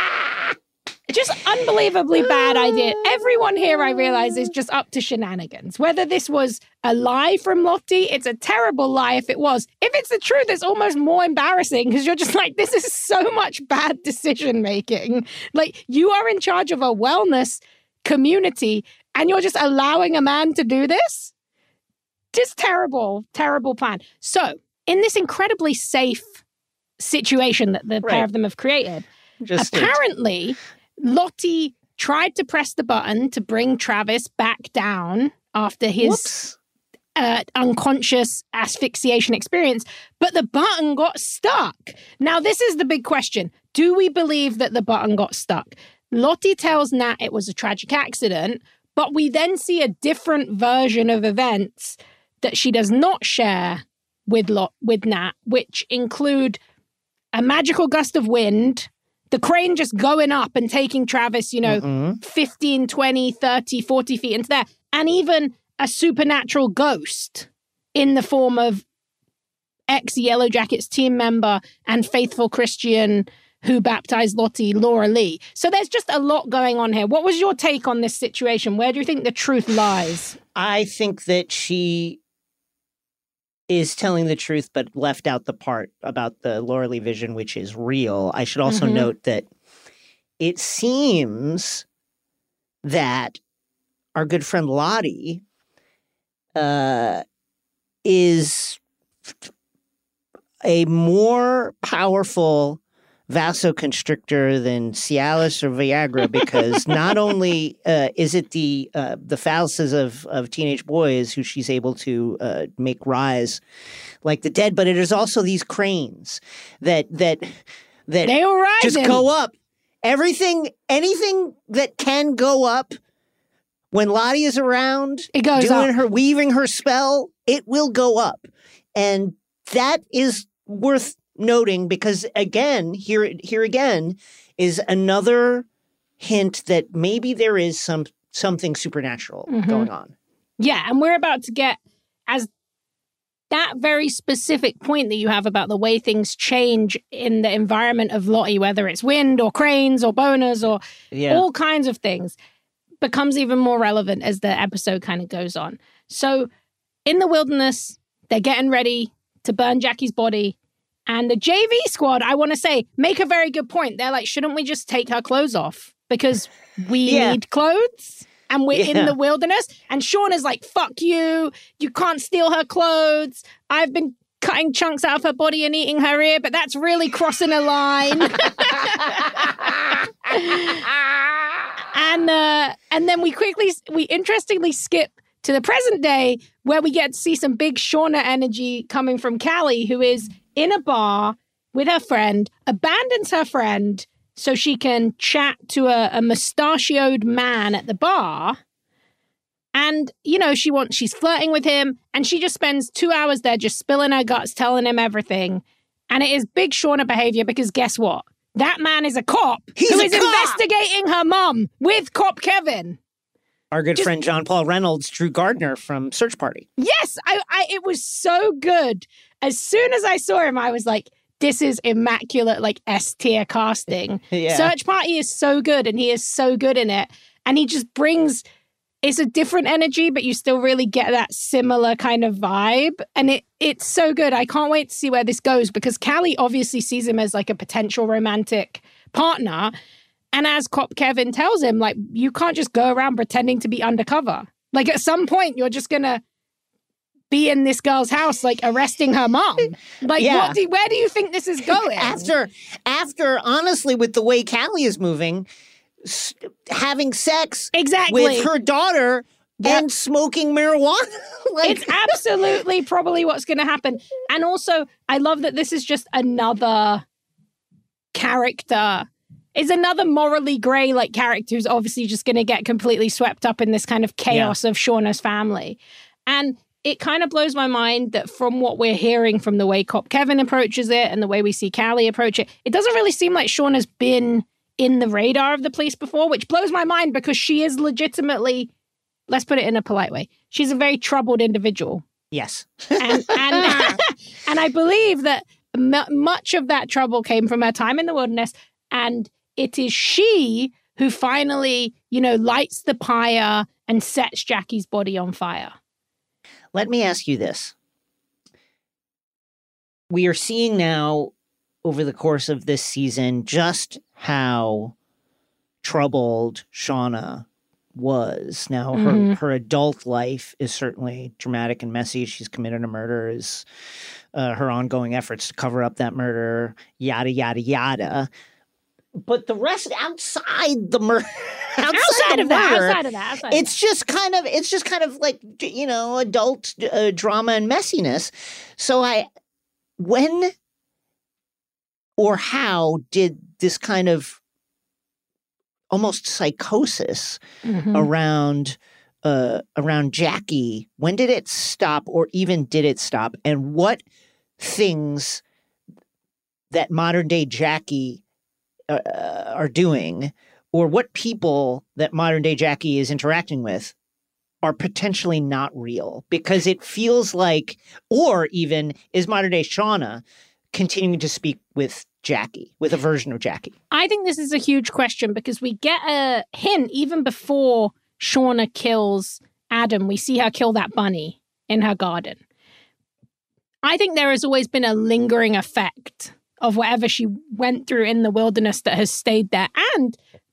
Just unbelievably bad idea. Everyone here, I realize, is just up to shenanigans. Whether this was a lie from Lottie, it's a terrible lie if it was. If it's the truth, it's almost more embarrassing because you're just like, this is so much bad decision making. Like, you are in charge of a wellness community and you're just allowing a man to do this? Just terrible, terrible plan. So, in this incredibly safe situation that the Right. pair of them have created, Just apparently Lottie tried to press the button to bring Travis back down after his Whoops. uh, unconscious asphyxiation experience, but the button got stuck. Now, this is the big question. Do we believe that the button got stuck? Lottie tells Nat it was a tragic accident, but we then see a different version of events that she does not share with Lot with Nat, which include a magical gust of wind, the crane just going up and taking Travis, you know, Mm-mm. fifteen, twenty, thirty, forty feet into there, and even a supernatural ghost in the form of ex-Yellow Jackets team member and faithful Christian who baptized Lottie, Laura Lee. So there's just a lot going on here. What was your take on this situation? Where do you think the truth lies? I think that she is telling the truth, but left out the part about the Laura Lee vision, which is real. I should also Mhm. note that it seems that our good friend Lottie uh, is a more powerful vasoconstrictor than Cialis or Viagra, because not only uh, is it the uh, the phalluses of, of teenage boys who she's able to uh, make rise like the dead, but it is also these cranes that that that They will rise just him. go up. Everything, anything that can go up when Lottie is around, It goes doing up. her weaving her spell, it will go up, and that is worth noting because again, here here again is another hint that maybe there is some something supernatural Mhm. going on. Yeah, and we're about to get as that very specific point that you have about the way things change in the environment of Lottie, whether it's wind or cranes or boners or Yeah. all kinds of things, becomes even more relevant as the episode kind of goes on. So in the wilderness, they're getting ready to burn Jackie's body. And the J V squad, I want to say, make a very good point. They're like, shouldn't we just take her clothes off? Because we Yeah. need clothes and we're in Yeah. the wilderness. And Sean is like, fuck you. You can't steal her clothes. I've been cutting chunks out of her body and eating her ear, but that's really crossing a line. and uh, and then we quickly, we interestingly skip to the present day where we get to see some big Shauna energy coming from Callie, who is in a bar with her friend, abandons her friend so she can chat to a, a mustachioed man at the bar. And, you know, she wants, she's flirting with him and she just spends two hours there just spilling her guts, telling him everything. And it is big Shauna behavior because guess what? That man is a cop He's who a is cop! investigating her mum with Cop Kevin. Our good Just- friend John Paul Reynolds, Drew Gardner from Search Party. Yes, I, I, it was so good. As soon as I saw him, I was like, this is immaculate, like S-tier casting. Yeah. Search Party is so good, and he is so good in it. And he just brings, it's a different energy, but you still really get that similar kind of vibe. And it it's so good. I can't wait to see where this goes, because Callie obviously sees him as like a potential romantic partner. And as Cop Kevin tells him, like, you can't just go around pretending to be undercover. Like, at some point, you're just going to be in this girl's house, like, arresting her mom. Like, Yeah. what do, where do you think this is going? After, after, honestly, with the way Callie is moving, s- having sex Exactly. with her daughter Yep. and smoking marijuana. like, It's absolutely probably what's going to happen. And also, I love that this is just another character. It's another morally grey like character who's obviously just going to get completely swept up in this kind of chaos of Shauna's family. And it kind of blows my mind that from what we're hearing from the way Cop Kevin approaches it and the way we see Callie approach it, it doesn't really seem like Shauna's been in the radar of the police before, which blows my mind because she is legitimately, let's put it in a polite way, she's a very troubled individual. yes. And and, and I believe that m- much of that trouble came from her time in the wilderness. And it is she who finally, you know, lights the pyre and sets Jackie's body on fire. Let me ask you this. We are seeing now over the course of this season just how troubled Shauna was. Now, her, Mhm. her adult life is certainly dramatic and messy. She's committed a murder, is uh, her ongoing efforts to cover up that murder, yada, yada, yada. But the rest outside the murder, outside, Outside the of that, murder, outside of that, outside of it's just kind of, it's just kind of like, you know, adult uh, drama and messiness. So I, when or how did this kind of almost psychosis that. Mhm. around uh, around Jackie, when did it stop, or even did it stop? And what things that modern day Jackie uh, are doing, or what people that modern day Jackie is interacting with, are potentially not real? Because it feels like, or even is modern day Shauna continuing to speak with Jackie, with a version of Jackie? I think this is a huge question because we get a hint even before Shauna kills Adam. We see her kill that bunny in her garden. I think there has always been a lingering effect of whatever she went through in the wilderness that has stayed there. And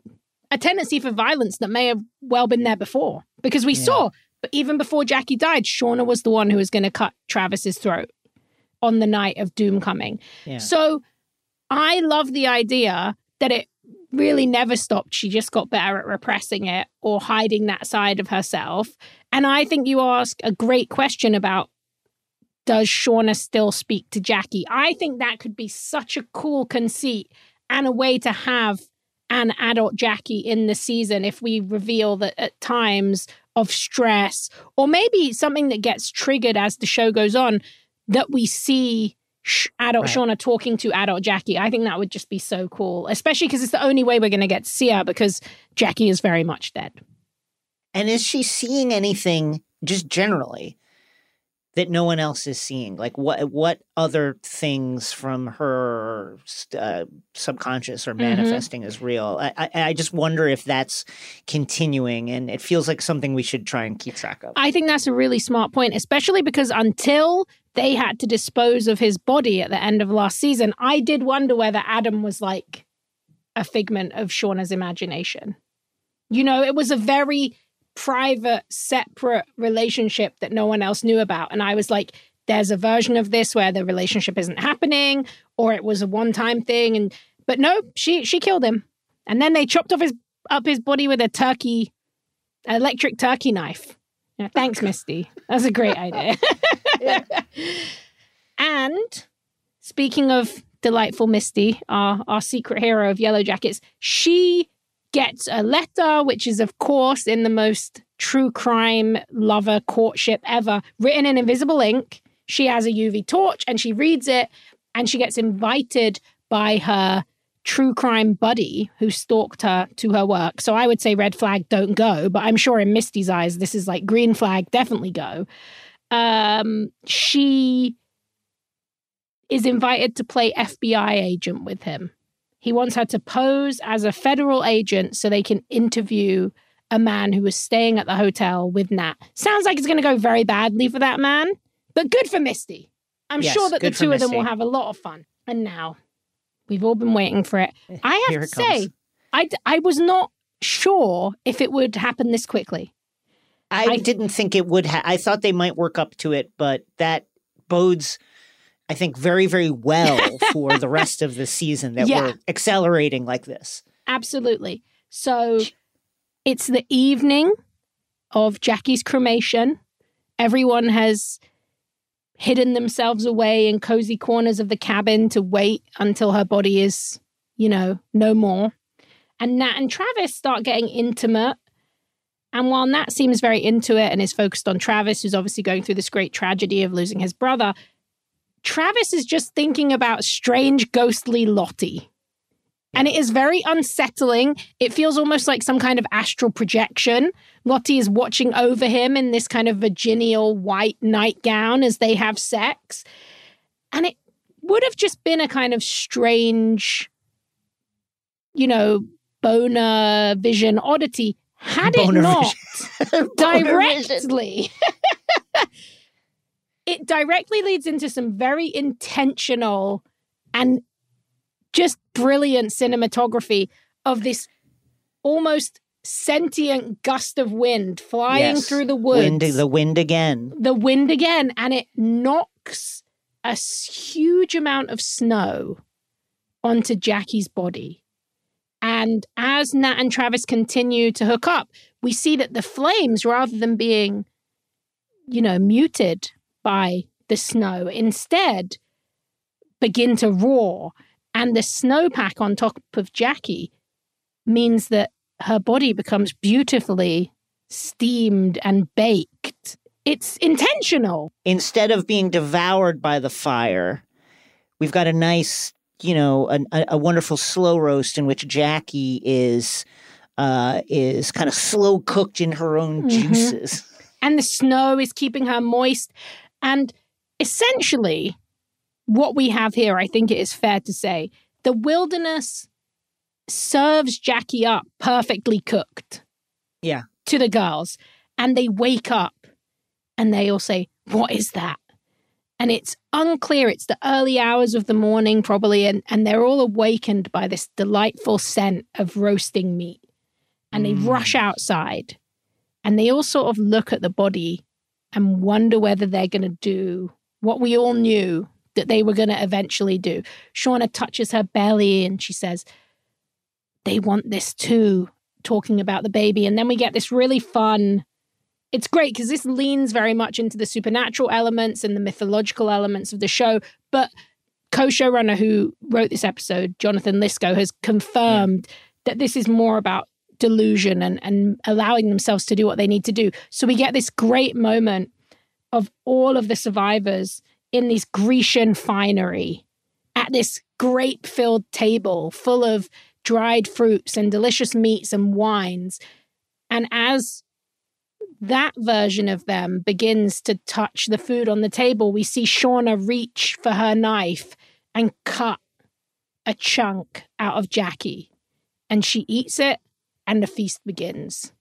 a tendency for violence that may have well been there before. Because we yeah. saw, but even before Jackie died, Shauna was the one who was going to cut Travis's throat on the night of doom coming. Yeah. So I love the idea that it really never stopped. She just got better at repressing it or hiding that side of herself. And I think you ask a great question about, does Shauna still speak to Jackie? I think that could be such a cool conceit and a way to have an adult Jackie in the season if we reveal that at times of stress or maybe something that gets triggered as the show goes on, that we see sh- adult right. Shauna talking to adult Jackie. I think that would just be so cool, especially because it's the only way we're going to get to see her because Jackie is very much dead. And is she seeing anything just generally that no one else is seeing? Like what what other things from her uh, subconscious are manifesting mm-hmm. as real? I, I I just wonder if that's continuing, and it feels like something we should try and keep track of. I think that's a really smart point, especially because until they had to dispose of his body at the end of last season, I did wonder whether Adam was like a figment of Shauna's imagination. You know, it was a very private, separate relationship that no one else knew about. And I was like, there's a version of this where the relationship isn't happening, or it was a one-time thing. And but no, she she killed him. And then they chopped off his up his body with a turkey, electric turkey knife. Yeah, thanks, Misty. That's a great idea. Yeah. And speaking of delightful Misty, our, our secret hero of Yellow Jackets, she gets a letter, which is, of course, in the most true crime lover courtship ever, written in invisible ink. She has a U V torch and she reads it, and she gets invited by her true crime buddy who stalked her to her work. So I would say red flag, don't go. But I'm sure in Misty's eyes, this is like green flag, definitely go. Um, she is invited to play F B I agent with him. He wants her to pose as a federal agent so they can interview a man who was staying at the hotel with Nat. Sounds like it's going to go very badly for that man, but good for Misty. I'm yes, sure that the two of them Misty. will have a lot of fun. And now, we've all been waiting for it. I have Here to it say, comes. I, I was not sure if it would happen this quickly. I, I didn't think it would. Ha- I thought they might work up to it, but that bodes, I think, very, very well for the rest of the season that yeah. we're accelerating like this. Absolutely. So it's the evening of Jackie's cremation. Everyone has hidden themselves away in cozy corners of the cabin to wait until her body is, you know, no more. And Nat and Travis start getting intimate. And while Nat seems very into it and is focused on Travis, who's obviously going through this great tragedy of losing his brother, Travis is just thinking about strange, ghostly Lottie. And it is very unsettling. It feels almost like some kind of astral projection. Lottie is watching over him in this kind of virginal white nightgown as they have sex. And it would have just been a kind of strange, you know, boner vision oddity had it Boner not vision. directly... It directly leads into some very intentional and just brilliant cinematography of this almost sentient gust of wind flying yes. through the woods. Wind, the wind again. The wind again. And it knocks a huge amount of snow onto Jackie's body. And as Nat and Travis continue to hook up, we see that the flames, rather than being, you know, muted by the snow, instead begin to roar. And the snowpack on top of Jackie means that her body becomes beautifully steamed and baked. It's intentional. Instead of being devoured by the fire, we've got a nice, you know, a, a wonderful slow roast in which Jackie is uh, is kind of slow cooked in her own Mm-hmm. juices. And the snow is keeping her moist. And essentially, what we have here, I think it is fair to say, the wilderness serves Jackie up perfectly cooked. Yeah. To the girls. And they wake up and they all say, what is that? And it's unclear. It's the early hours of the morning, probably. And, and they're all awakened by this delightful scent of roasting meat. and they mm. rush outside and they all sort of look at the body and wonder whether they're going to do what we all knew that they were going to eventually do. Shauna touches her belly and she says, they want this too, talking about the baby. And then we get this really fun, it's great because this leans very much into the supernatural elements and the mythological elements of the show. But co-showrunner who wrote this episode, Jonathan Lisco, has confirmed yeah. that this is more about delusion and, and allowing themselves to do what they need to do. So we get this great moment of all of the survivors in this Grecian finery at this grape-filled table full of dried fruits and delicious meats and wines. And as that version of them begins to touch the food on the table, we see Shauna reach for her knife and cut a chunk out of Jackie. And she eats it, and the feast begins.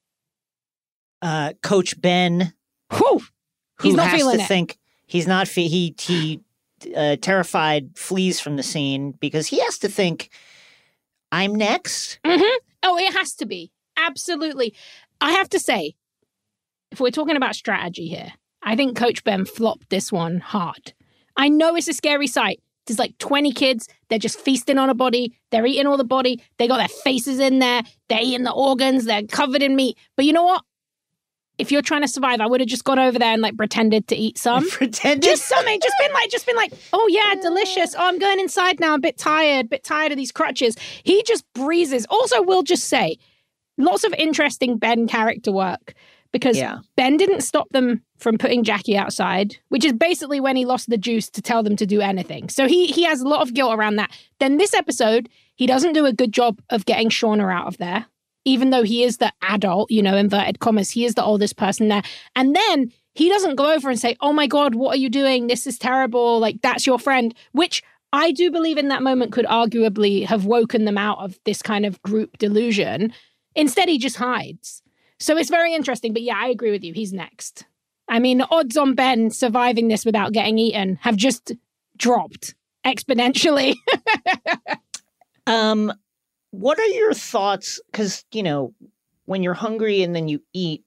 Uh, Coach Ben, Whew! He's who not has feeling to it. think he's not. Fe- he he uh, terrified flees from the scene because he has to think, I'm next. Mm-hmm. Oh, it has to be. Absolutely. I have to say, if we're talking about strategy here, I think Coach Ben flopped this one hard. I know it's a scary sight. There's like twenty kids. They're just feasting on a body. They're eating all the body. They got their faces in there. They're eating the organs. They're covered in meat. But you know what? If you're trying to survive, I would have just gone over there and like pretended to eat some. Pretended? Just something. Just been like, just been like, oh yeah, delicious. Oh, I'm going inside now. I'm a bit tired. Bit tired of these crutches. He just breezes. Also, we'll just say, lots of interesting Ben character work. Because yeah. Ben didn't stop them from putting Jackie outside, which is basically when he lost the juice to tell them to do anything. So he he has a lot of guilt around that. Then this episode, he doesn't do a good job of getting Shauna out of there, even though he is the adult, you know, inverted commas. He is the oldest person there. And then he doesn't go over and say, oh my God, what are you doing? This is terrible. Like, that's your friend, which I do believe in that moment could arguably have woken them out of this kind of group delusion. Instead, he just hides. So it's very interesting. But yeah, I agree with you. He's next. I mean, the odds on Ben surviving this without getting eaten have just dropped exponentially. um, what are your thoughts? Because, you know, when you're hungry and then you eat,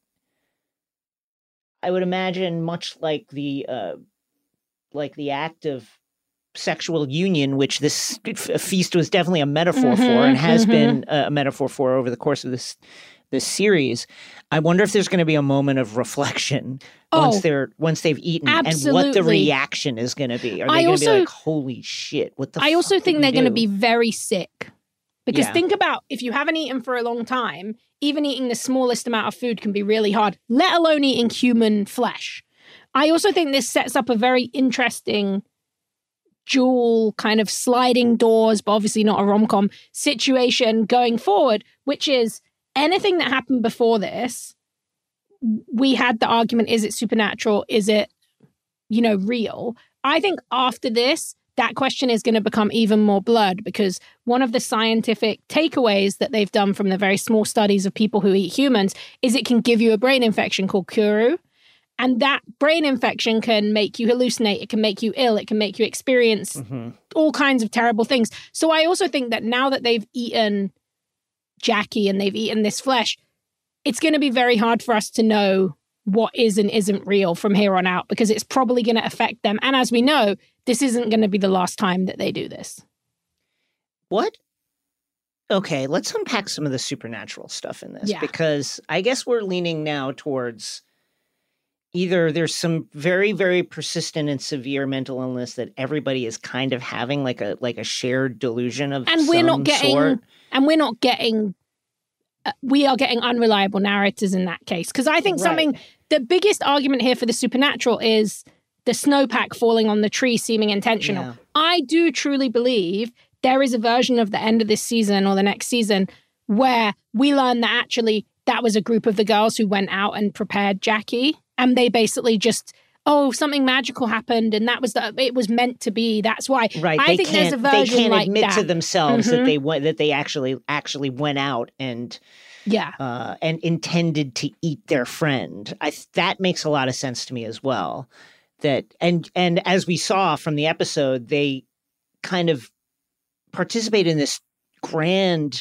I would imagine much like the uh, like the act of sexual union, which this feast was definitely a metaphor mm-hmm, for and has mm-hmm. been a metaphor for over the course of this this series. I wonder if there's going to be a moment of reflection oh, once they're once they've eaten absolutely. and what the reaction is going to be. Are they going to be like, holy shit, what the I fuck also think they're going to be very sick. Because yeah. think about, if you haven't eaten for a long time, even eating the smallest amount of food can be really hard, let alone eating human flesh. I also think this sets up a very interesting dual kind of sliding doors, but obviously not a rom-com situation going forward, which is anything that happened before this, we had the argument, is it supernatural? Is it, you know, real? I think after this, that question is going to become even more blurred because one of the scientific takeaways that they've done from the very small studies of people who eat humans is it can give you a brain infection called Kuru. And that brain infection can make you hallucinate. It can make you ill. It can make you experience mm-hmm. all kinds of terrible things. So I also think that now that they've eaten Jackie and they've eaten this flesh, it's going to be very hard for us to know what is and isn't real from here on out because it's probably going to affect them. And as we know, this isn't going to be the last time that they do this. What? Okay, let's unpack some of the supernatural stuff in this yeah. because I guess we're leaning now towards either there's some very, very persistent and severe mental illness that everybody is kind of having, like a like a shared delusion of and we're some not getting sort. and we're not getting uh, we are getting unreliable narrators in that case because I think right. something the biggest argument here for the supernatural is the snowpack falling on the tree seeming intentional. Yeah. I do truly believe there is a version of the end of this season or the next season where we learn that actually that was a group of the girls who went out and prepared Jackie. And they basically just, oh, something magical happened, and that was the, it was meant to be. That's why. Right. I they think can't, there's a version they can't like admit that. to themselves mm-hmm. that they went, that they actually actually went out and yeah, uh, and intended to eat their friend. I that makes a lot of sense to me as well. That and and as we saw from the episode, they kind of participate in this grand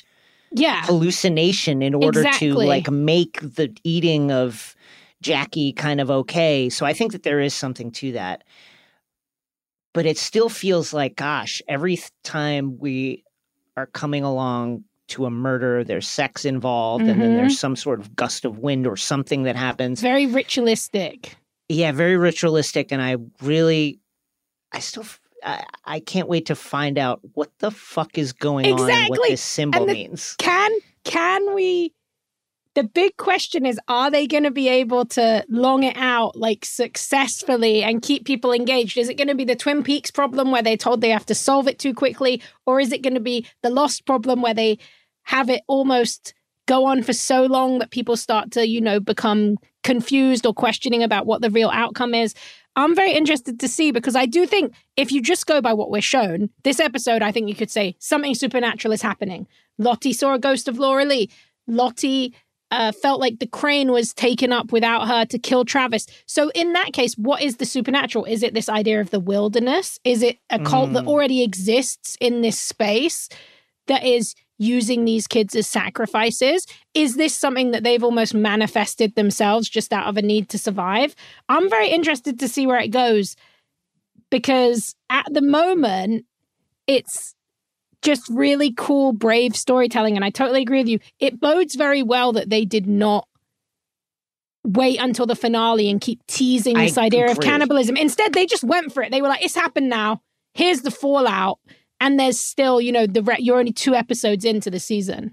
yeah. hallucination in order Exactly. to like make the eating of Jackie kind of okay. So I think that there is something to that. But it still feels like, gosh, every th- time we are coming along to a murder, there's sex involved, Mm-hmm. and then there's some sort of gust of wind or something that happens. Very ritualistic. Yeah, very ritualistic. And I really, I still, I, I can't wait to find out what the fuck is going on and what Exactly. this symbol And the- means. Can can we? The big question is: are they going to be able to long it out like successfully and keep people engaged? Is it going to be the Twin Peaks problem where they're told they have to solve it too quickly, or is it going to be the Lost problem where they have it almost go on for so long that people start to, you know, become confused or questioning about what the real outcome is? I'm very interested to see, because I do think if you just go by what we're shown, this episode, I think you could say something supernatural is happening. Lottie saw a ghost of Laura Lee. Lottie uh, felt like the crane was taken up without her to kill Travis. So in that case, what is the supernatural? Is it this idea of the wilderness? Is it a cult mm. that already exists in this space that is using these kids as sacrifices? Is this something that they've almost manifested themselves just out of a need to survive? I'm very interested to see where it goes, because at the moment, it's just really cool, brave storytelling. And I totally agree with you. It bodes very well that they did not wait until the finale and keep teasing this I idea agree. of cannibalism. Instead, they just went for it. They were like, it's happened now. Here's the fallout. And there's still, you know, the re- you're only two episodes into the season.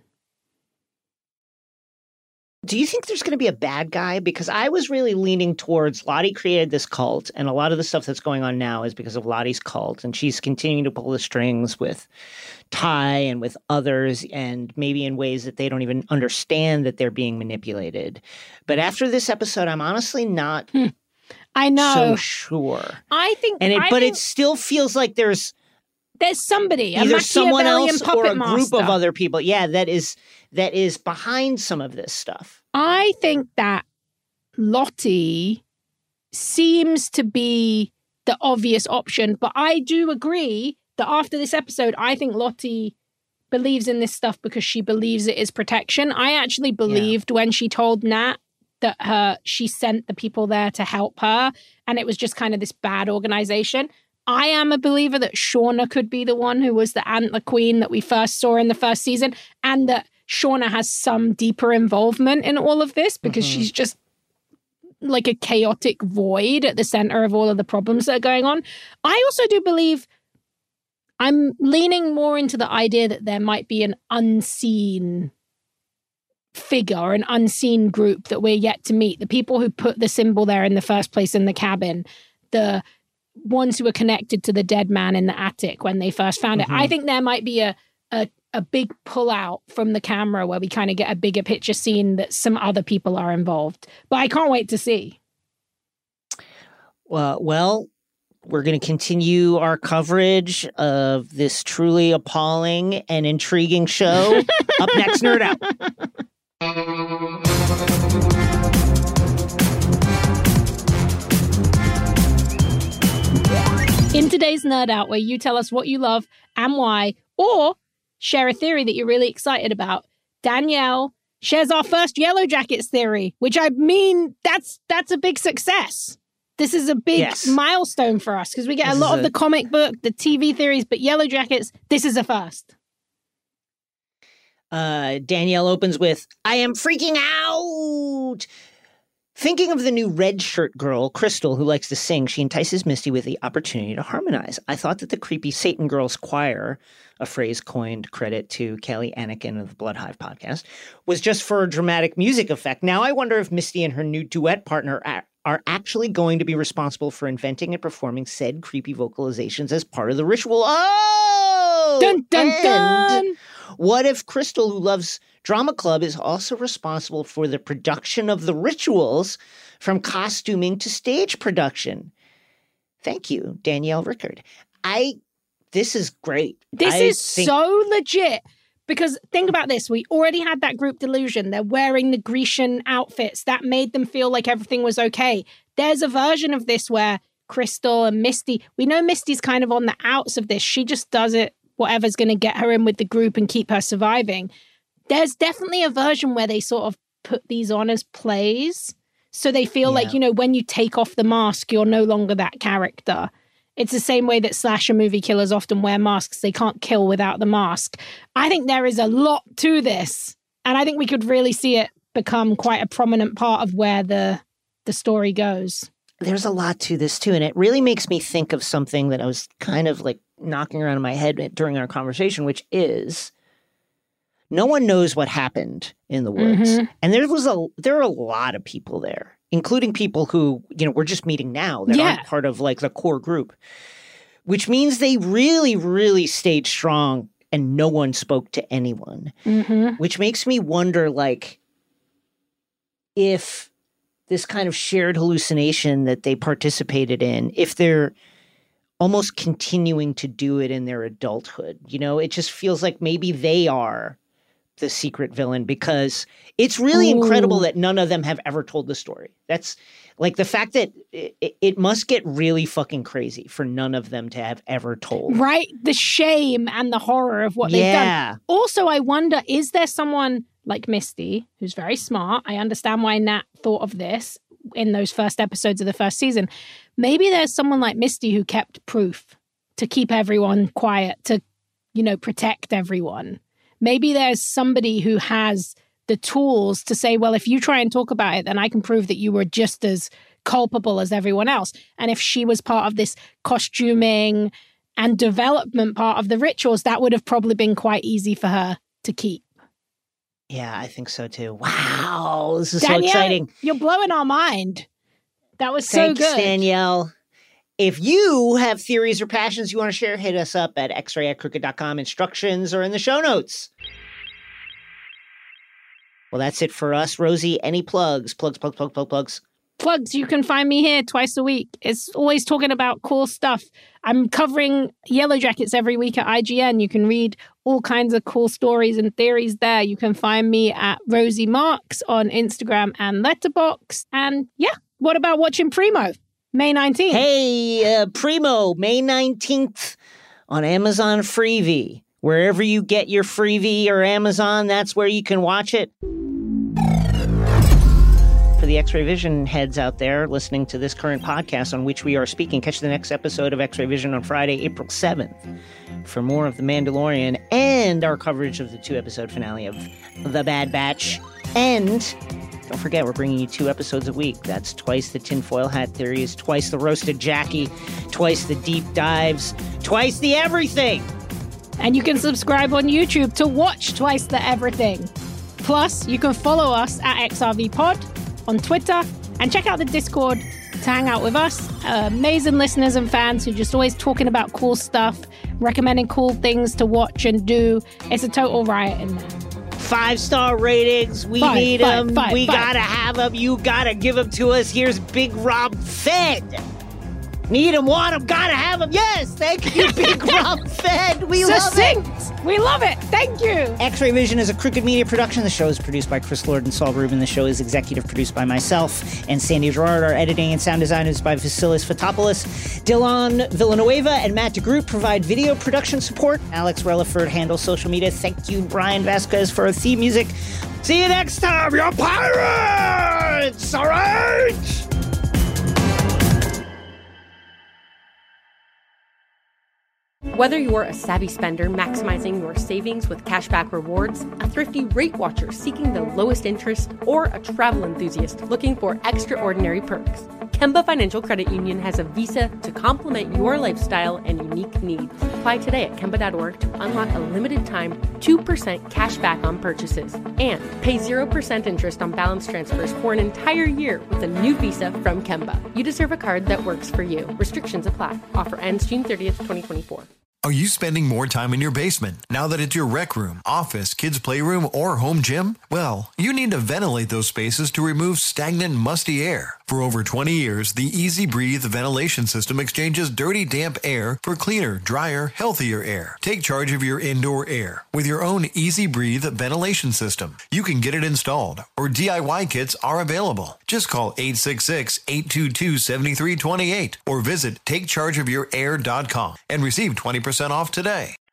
Do you think there's going to be a bad guy? Because I was really leaning towards Lottie created this cult, and a lot of the stuff that's going on now is because of Lottie's cult, and she's continuing to pull the strings with Ty and with others, and maybe in ways that they don't even understand that they're being manipulated. But after this episode, I'm honestly not hmm. I know. so sure. I think, and it, I but think... it still feels like there's There's somebody, a either someone else puppet or a master. group of other people, yeah, that is that is behind some of this stuff. I think that Lottie seems to be the obvious option, but I do agree that after this episode, I think Lottie believes in this stuff because she believes it is protection. I actually believed yeah. when she told Nat that her she sent the people there to help her, and it was just kind of this bad organization. I am a believer that Shauna could be the one who was the antler queen that we first saw in the first season, and that Shauna has some deeper involvement in all of this because mm-hmm. she's just like a chaotic void at the center of all of the problems that are going on. I also do believe, I'm leaning more into the idea that there might be an unseen figure, an unseen group that we're yet to meet. The people who put the symbol there in the first place in the cabin, the ones who were connected to the dead man in the attic when they first found mm-hmm. it. I think there might be a, a a big pullout from the camera where we kind of get a bigger picture scene that some other people are involved. But I can't wait to see. Well, well, we're going to continue our coverage of this truly appalling and intriguing show. Up next, Nerd Out. In today's Nerd Out, where you tell us what you love and why, or share a theory that you're really excited about, Danielle shares our first Yellow Jackets theory, which I mean, that's that's a big success. This is a big yes. milestone for us because we get this a lot of a... the comic book, the T V theories, but Yellow Jackets, this is a first. Uh, Danielle opens with, I am freaking out. Thinking of the new red shirt girl, Crystal, who likes to sing, she entices Misty with the opportunity to harmonize. I thought that the creepy Satan Girls Choir, a phrase coined credit to Kelly Anakin of the Blood Hive podcast, was just for a dramatic music effect. Now I wonder if Misty and her new duet partner are, are actually going to be responsible for inventing and performing said creepy vocalizations as part of the ritual. Oh! Dun, dun, and dun! What if Crystal, who loves Drama Club, is also responsible for the production of the rituals, from costuming to stage production? Thank you, Danielle Rickard. I, this is great. This I is think- so legit. Because think about this. We already had that group delusion. They're wearing the Grecian outfits. That made them feel like everything was okay. There's a version of this where Crystal and Misty, we know Misty's kind of on the outs of this. She just does it, whatever's going to get her in with the group and keep her surviving. there's definitely a version where they sort of put these on as plays. So they feel yeah. like, you know, when you take off the mask, you're no longer that character. It's the same way that slasher movie killers often wear masks. They can't kill without the mask. I think there is a lot to this. And I think we could really see it become quite a prominent part of where the the story goes. There's a lot to this, too. And it really makes me think of something that I was kind of like knocking around in my head during our conversation, which is no one knows what happened in the woods. Mm-hmm. And there was a there are a lot of people there, including people who, you know, we're just meeting now that yeah. aren't part of like the core group, which means they really, really stayed strong and no one spoke to anyone, mm-hmm. which makes me wonder, like, if this kind of shared hallucination that they participated in, if they're almost continuing to do it in their adulthood. You know, it just feels like maybe they are the secret villain, because it's really Ooh. incredible that none of them have ever told the story. That's like the fact that it, it must get really fucking crazy for none of them to have ever told. Right? The shame and the horror of what yeah. they've done. Also, I wonder, is there someone like Misty, who's very smart? I understand why Nat thought of this in those first episodes of the first season. Maybe there's someone like Misty who kept proof to keep everyone quiet, to, you know, protect everyone. Maybe there's somebody who has the tools to say, well, if you try and talk about it, then I can prove that you were just as culpable as everyone else. And if she was part of this costuming and development part of the rituals, that would have probably been quite easy for her to keep. Yeah, I think so too. Wow, this is Danielle, so exciting. You're blowing our mind. That was so Thanks, good. Danielle. If you have theories or passions you want to share, hit us up at x ray at crooked dot com. Instructions are in the show notes. Well, that's it for us. Rosie, any plugs? Plugs, plugs, plugs, plugs, plugs. Plugs. You can find me here twice a week. It's always talking about cool stuff. I'm covering Yellow Jackets every week at I G N. You can read all kinds of cool stories and theories there. You can find me at Rosie Marks on Instagram and Letterboxd. And yeah, what about watching Primo? May nineteenth. Hey, uh, Primo, May nineteenth on Amazon Freevee. Wherever you get your Freevee or Amazon, that's where you can watch it. For the X-Ray Vision heads out there listening to this current podcast on which we are speaking, catch the next episode of X-Ray Vision on Friday, April seventh, for more of The Mandalorian and our coverage of the two-episode finale of The Bad Batch. And don't forget, we're bringing you two episodes a week. That's twice the tinfoil hat theories, twice the roasted Jackie, twice the deep dives, twice the everything. And you can subscribe on YouTube to watch twice the everything. Plus, you can follow us at X R V Pod on Twitter and check out the Discord to hang out with us. Uh, amazing listeners and fans who are just always talking about cool stuff, recommending cool things to watch and do. It's a total riot in there. Five-star ratings. We five, need five, them. Five, we five. gotta have them. You gotta give them to us. Here's Big Rob Fed. Need them, want them, gotta have them. Yes, thank you, Big Rob Fed. We Succinct. love it. We love it. Thank you. X-Ray Vision is a Crooked Media production. The show is produced by Chris Lord and Saul Rubin. The show is executive produced by myself and Sandy Gerard. Our editing and sound design is by Vasilis Fotopoulos. Dylan Villanueva and Matt DeGroot provide video production support. Alex Relaford handles social media. Thank you, Brian Vasquez, for our theme music. See you next time, you're pirates! All right! Whether you're a savvy spender maximizing your savings with cashback rewards, a thrifty rate watcher seeking the lowest interest, or a travel enthusiast looking for extraordinary perks, Kemba Financial Credit Union has a visa to complement your lifestyle and unique needs. Apply today at Kemba dot org to unlock a limited time two percent cash back on purchases and pay zero percent interest on balance transfers for an entire year with a new visa from Kemba. You deserve a card that works for you. Restrictions apply. Offer ends June thirtieth, twenty twenty-four. Are you spending more time in your basement now that it's your rec room, office, kids' playroom, or home gym? Well, you need to ventilate those spaces to remove stagnant, musty air. For over twenty years, the Easy Breathe ventilation system exchanges dirty, damp air for cleaner, drier, healthier air. Take charge of your indoor air with your own Easy Breathe ventilation system. You can get it installed, or D I Y kits are available. Just call eight six six, eight two two, seven three two eight or visit take charge of your air dot com and receive twenty percent off today.